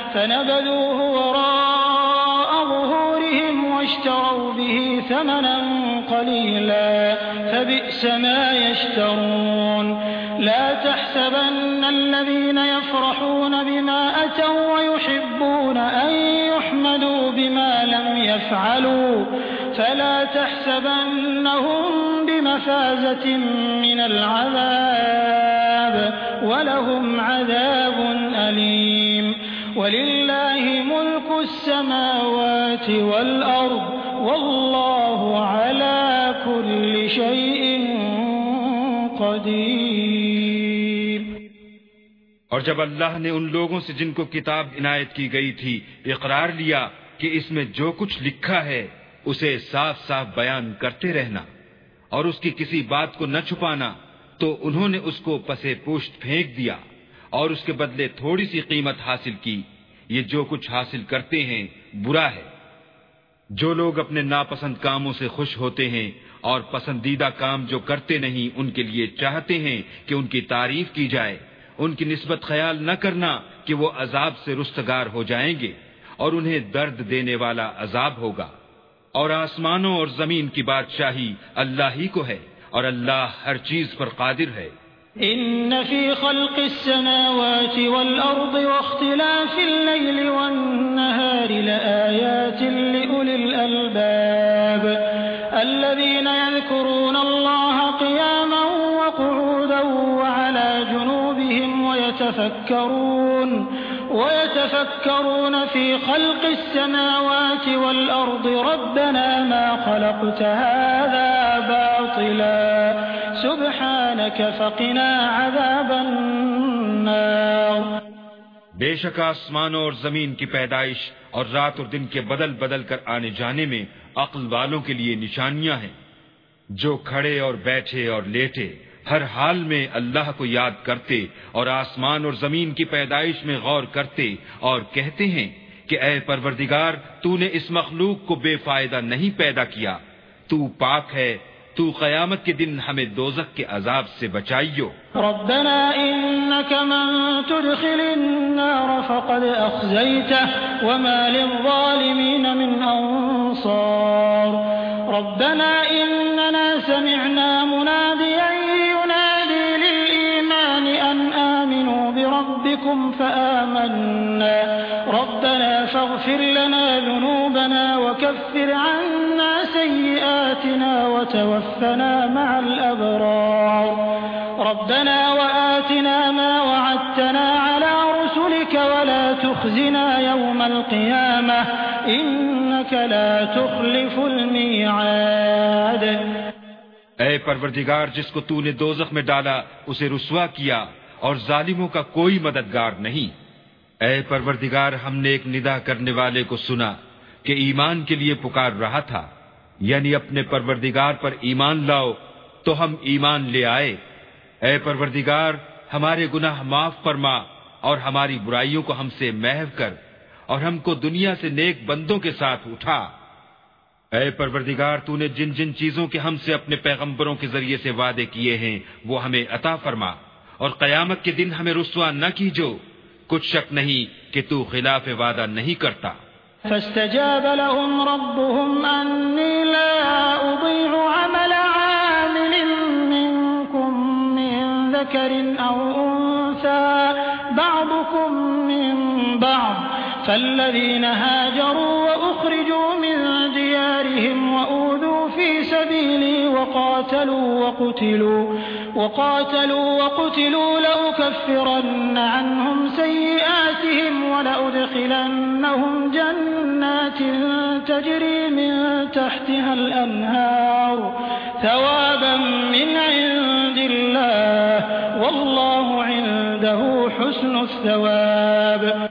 S3: فنبذوه وراء ظهورهم واشتروا به ثمنا قليلا فبئس ما يشترون لا تحسبن الذين يفرحون بما أتوا ويحبون أن يحمدوا بما لم يفعلوا فلا تحسبنهم بمفازة من العذاب ولهم عذاب أليم ولله ملك السماوات والأرض والله على كل شيء قدیر۔
S2: اور جب اللہ نے ان لوگوں سے جن کو کتاب عنایت کی گئی تھی اقرار لیا کہ اس میں جو کچھ لکھا ہے اسے صاف صاف بیان کرتے رہنا اور اس کی کسی بات کو نہ چھپانا، تو انہوں نے اس کو پسے پشت پھینک دیا اور اس کے بدلے تھوڑی سی قیمت حاصل کی۔ یہ جو کچھ حاصل کرتے ہیں برا ہے۔ جو لوگ اپنے ناپسند کاموں سے خوش ہوتے ہیں اور پسندیدہ کام جو کرتے نہیں ان کے لیے چاہتے ہیں کہ ان کی تعریف کی جائے، ان کی نسبت خیال نہ کرنا کہ وہ عذاب سے رستگار ہو جائیں گے اور انہیں درد دینے والا عذاب ہوگا۔ اور آسمانوں اور زمین کی بادشاہی اللہ ہی کو ہے اور اللہ ہر چیز پر قادر ہے۔
S3: ان فی خلق السماوات والارض واختلاف الليل والنهار لآيات لأولي الألباب الذين يذكرون الله قياما وقعودا وعلى جنوبهم ويتفكرون ويتفكرون في خلق السماوات والأرض ربنا ما خلقت هذا باطلا سبحانك فقنا عذاب النار۔
S2: بے شک آسمانوں اور زمین کی پیدائش اور رات اور دن کے بدل بدل کر آنے جانے میں عقل والوں کے لیے نشانیاں ہیں۔ جو کھڑے اور بیٹھے اور لیٹے ہر حال میں اللہ کو یاد کرتے اور آسمان اور زمین کی پیدائش میں غور کرتے اور کہتے ہیں کہ اے پروردگار تو نے اس مخلوق کو بے فائدہ نہیں پیدا کیا، تو پاک ہے، تو قیامت کے دن ہمیں دوزخ کے عذاب سے بچائیو۔
S3: ربنا انك من تدخل النار فقد اخزيته وما للظالمين من انصار ربنا اننا سمعنا مناديا ينادي للإيمان ان آمنوا بربكم فآمنا ربنا فاغفر لنا ذنوبنا وكفر عنا سيئاتنا وتوفنا مع الأبرار ربنا وآتنا ما وعدتنا على رسلك ولا تخزنا يوم القيامة إنك لا تخلف الميعاد۔
S2: اے پروردگار جس کو تو نے دوزخ میں ڈالا اسے رسوا کیا اور ظالموں کا کوئی مددگار نہیں۔ اے پروردگار ہم نے ایک ندا کرنے والے کو سنا کہ ایمان کے لیے پکار رہا تھا، یعنی اپنے پروردگار پر ایمان لاؤ، تو ہم ایمان لے آئے۔ اے پروردگار ہمارے گناہ معاف فرما اور ہماری برائیوں کو ہم سے محو کر اور ہم کو دنیا سے نیک بندوں کے ساتھ اٹھا۔ اے پروردگار تو نے جن جن چیزوں کے ہم سے اپنے پیغمبروں کے ذریعے سے وعدے کیے ہیں وہ ہمیں عطا فرما اور قیامت کے دن ہمیں رسوا نہ کیجو، کچھ شک نہیں کہ تو خلاف وعدہ نہیں کرتا۔
S3: فاستجاب لهم ربهم أني لا أضيع عمل عامل منكم من ذكر أو أنثى بعضكم من بعض فالذين هاجروا وأخرجوا من ديارهم وأوذوا في سبيلي وقاتلوا وقتلوا وقاتلوا وقتلوا لأكفرن عنهم سيئاتهم ولأدخلنهم جنات تجري من تحتها الأنهار ثوابا من عند الله والله عنده حسن الثواب۔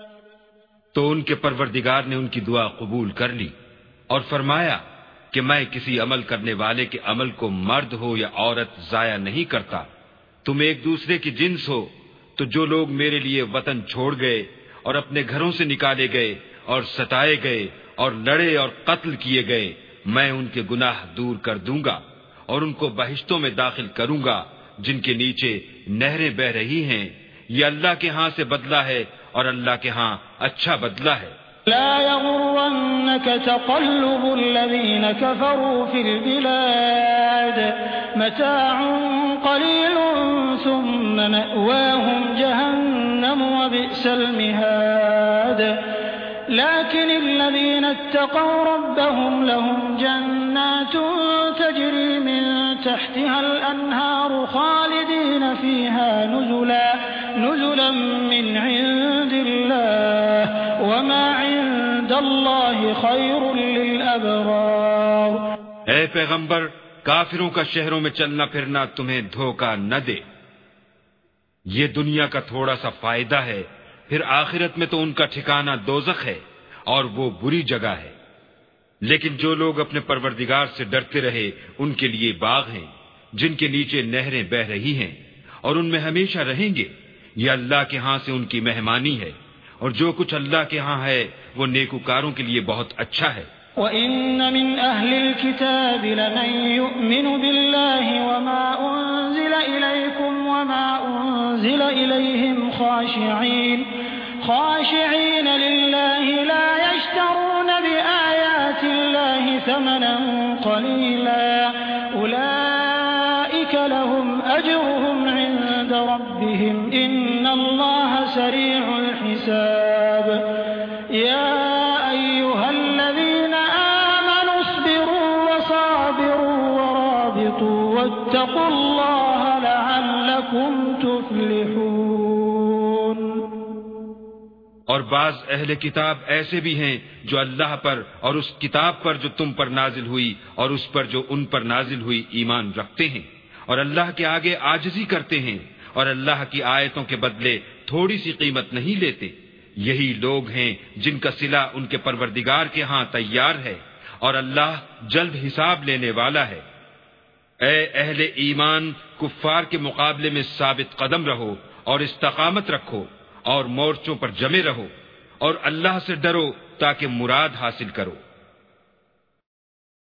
S2: تو ان کے پروردگار نے ان کی دعا قبول کر لی اور فرمایا کہ میں کسی عمل کرنے والے کے عمل کو مرد ہو یا عورت ضائع نہیں کرتا۔ تم ایک دوسرے کی جنس ہو، تو جو لوگ میرے لیے وطن چھوڑ گئے اور اپنے گھروں سے نکالے گئے اور ستائے گئے اور لڑے اور قتل کیے گئے، میں ان کے گناہ دور کر دوں گا اور ان کو بہشتوں میں داخل کروں گا جن کے نیچے نہریں بہہ رہی ہیں۔ یہ اللہ کے ہاں سے بدلہ ہے اور اللہ کے ہاں اچھا بدلہ ہے۔
S3: لا يغرنك تقلب الذين كفروا في البلاد متاع قليل ثم مأواهم جهنم وبئس المهاد لكن الذين اتقوا ربهم لهم جنات تجري من تحتها الأنهار خالدين فيها نزلا نزلا من عند الله وما عند الله خير للأبرار۔
S2: اے پیغمبر، کافروں کا شہروں میں چلنا پھرنا تمہیں دھوکہ نہ دے۔ یہ دنیا کا تھوڑا سا فائدہ ہے، پھر آخرت میں تو ان کا ٹھکانہ دوزخ ہے اور وہ بری جگہ ہے۔ لیکن جو لوگ اپنے پروردگار سے ڈرتے رہے ان کے لیے باغ ہیں جن کے نیچے نہریں بہہ رہی ہیں اور ان میں ہمیشہ رہیں گے۔ یہ اللہ کے ہاں سے ان کی مہمانی ہے، اور جو کچھ اللہ کے ہاں ہے وہ نیکوکاروں کے لیے بہت اچھا ہے۔
S3: وَإِنَّ مِنْ أَهْلِ الْكِتَابِ لَمَنْ يُؤْمِنُ بِاللَّهِ وَمَا أُنزِلَ إِلَيْكُمْ وَمَا أُنزِلَ إِلَيْهِمْ خَاشِعِينَ خاشعين لله لا يشترون بآيات الله ثمنا قليلا أولئك لهم أجرهم عند ربهم إن الله سريع الحساب يا أيها الذين آمنوا اصبروا وصابروا ورابطوا واتقوا الله لعلكم تفلحون۔
S2: اور بعض اہل کتاب ایسے بھی ہیں جو اللہ پر اور اس کتاب پر جو تم پر نازل ہوئی اور اس پر جو ان پر نازل ہوئی ایمان رکھتے ہیں، اور اللہ کے آگے عاجزی کرتے ہیں، اور اللہ کی آیتوں کے بدلے تھوڑی سی قیمت نہیں لیتے۔ یہی لوگ ہیں جن کا صلہ ان کے پروردگار کے ہاں تیار ہے، اور اللہ جلد حساب لینے والا ہے۔ اے اہل ایمان، کفار کے مقابلے میں ثابت قدم رہو اور استقامت رکھو اور مورچوں پر جمے رہو، اور اللہ سے ڈرو تاکہ مراد حاصل کرو۔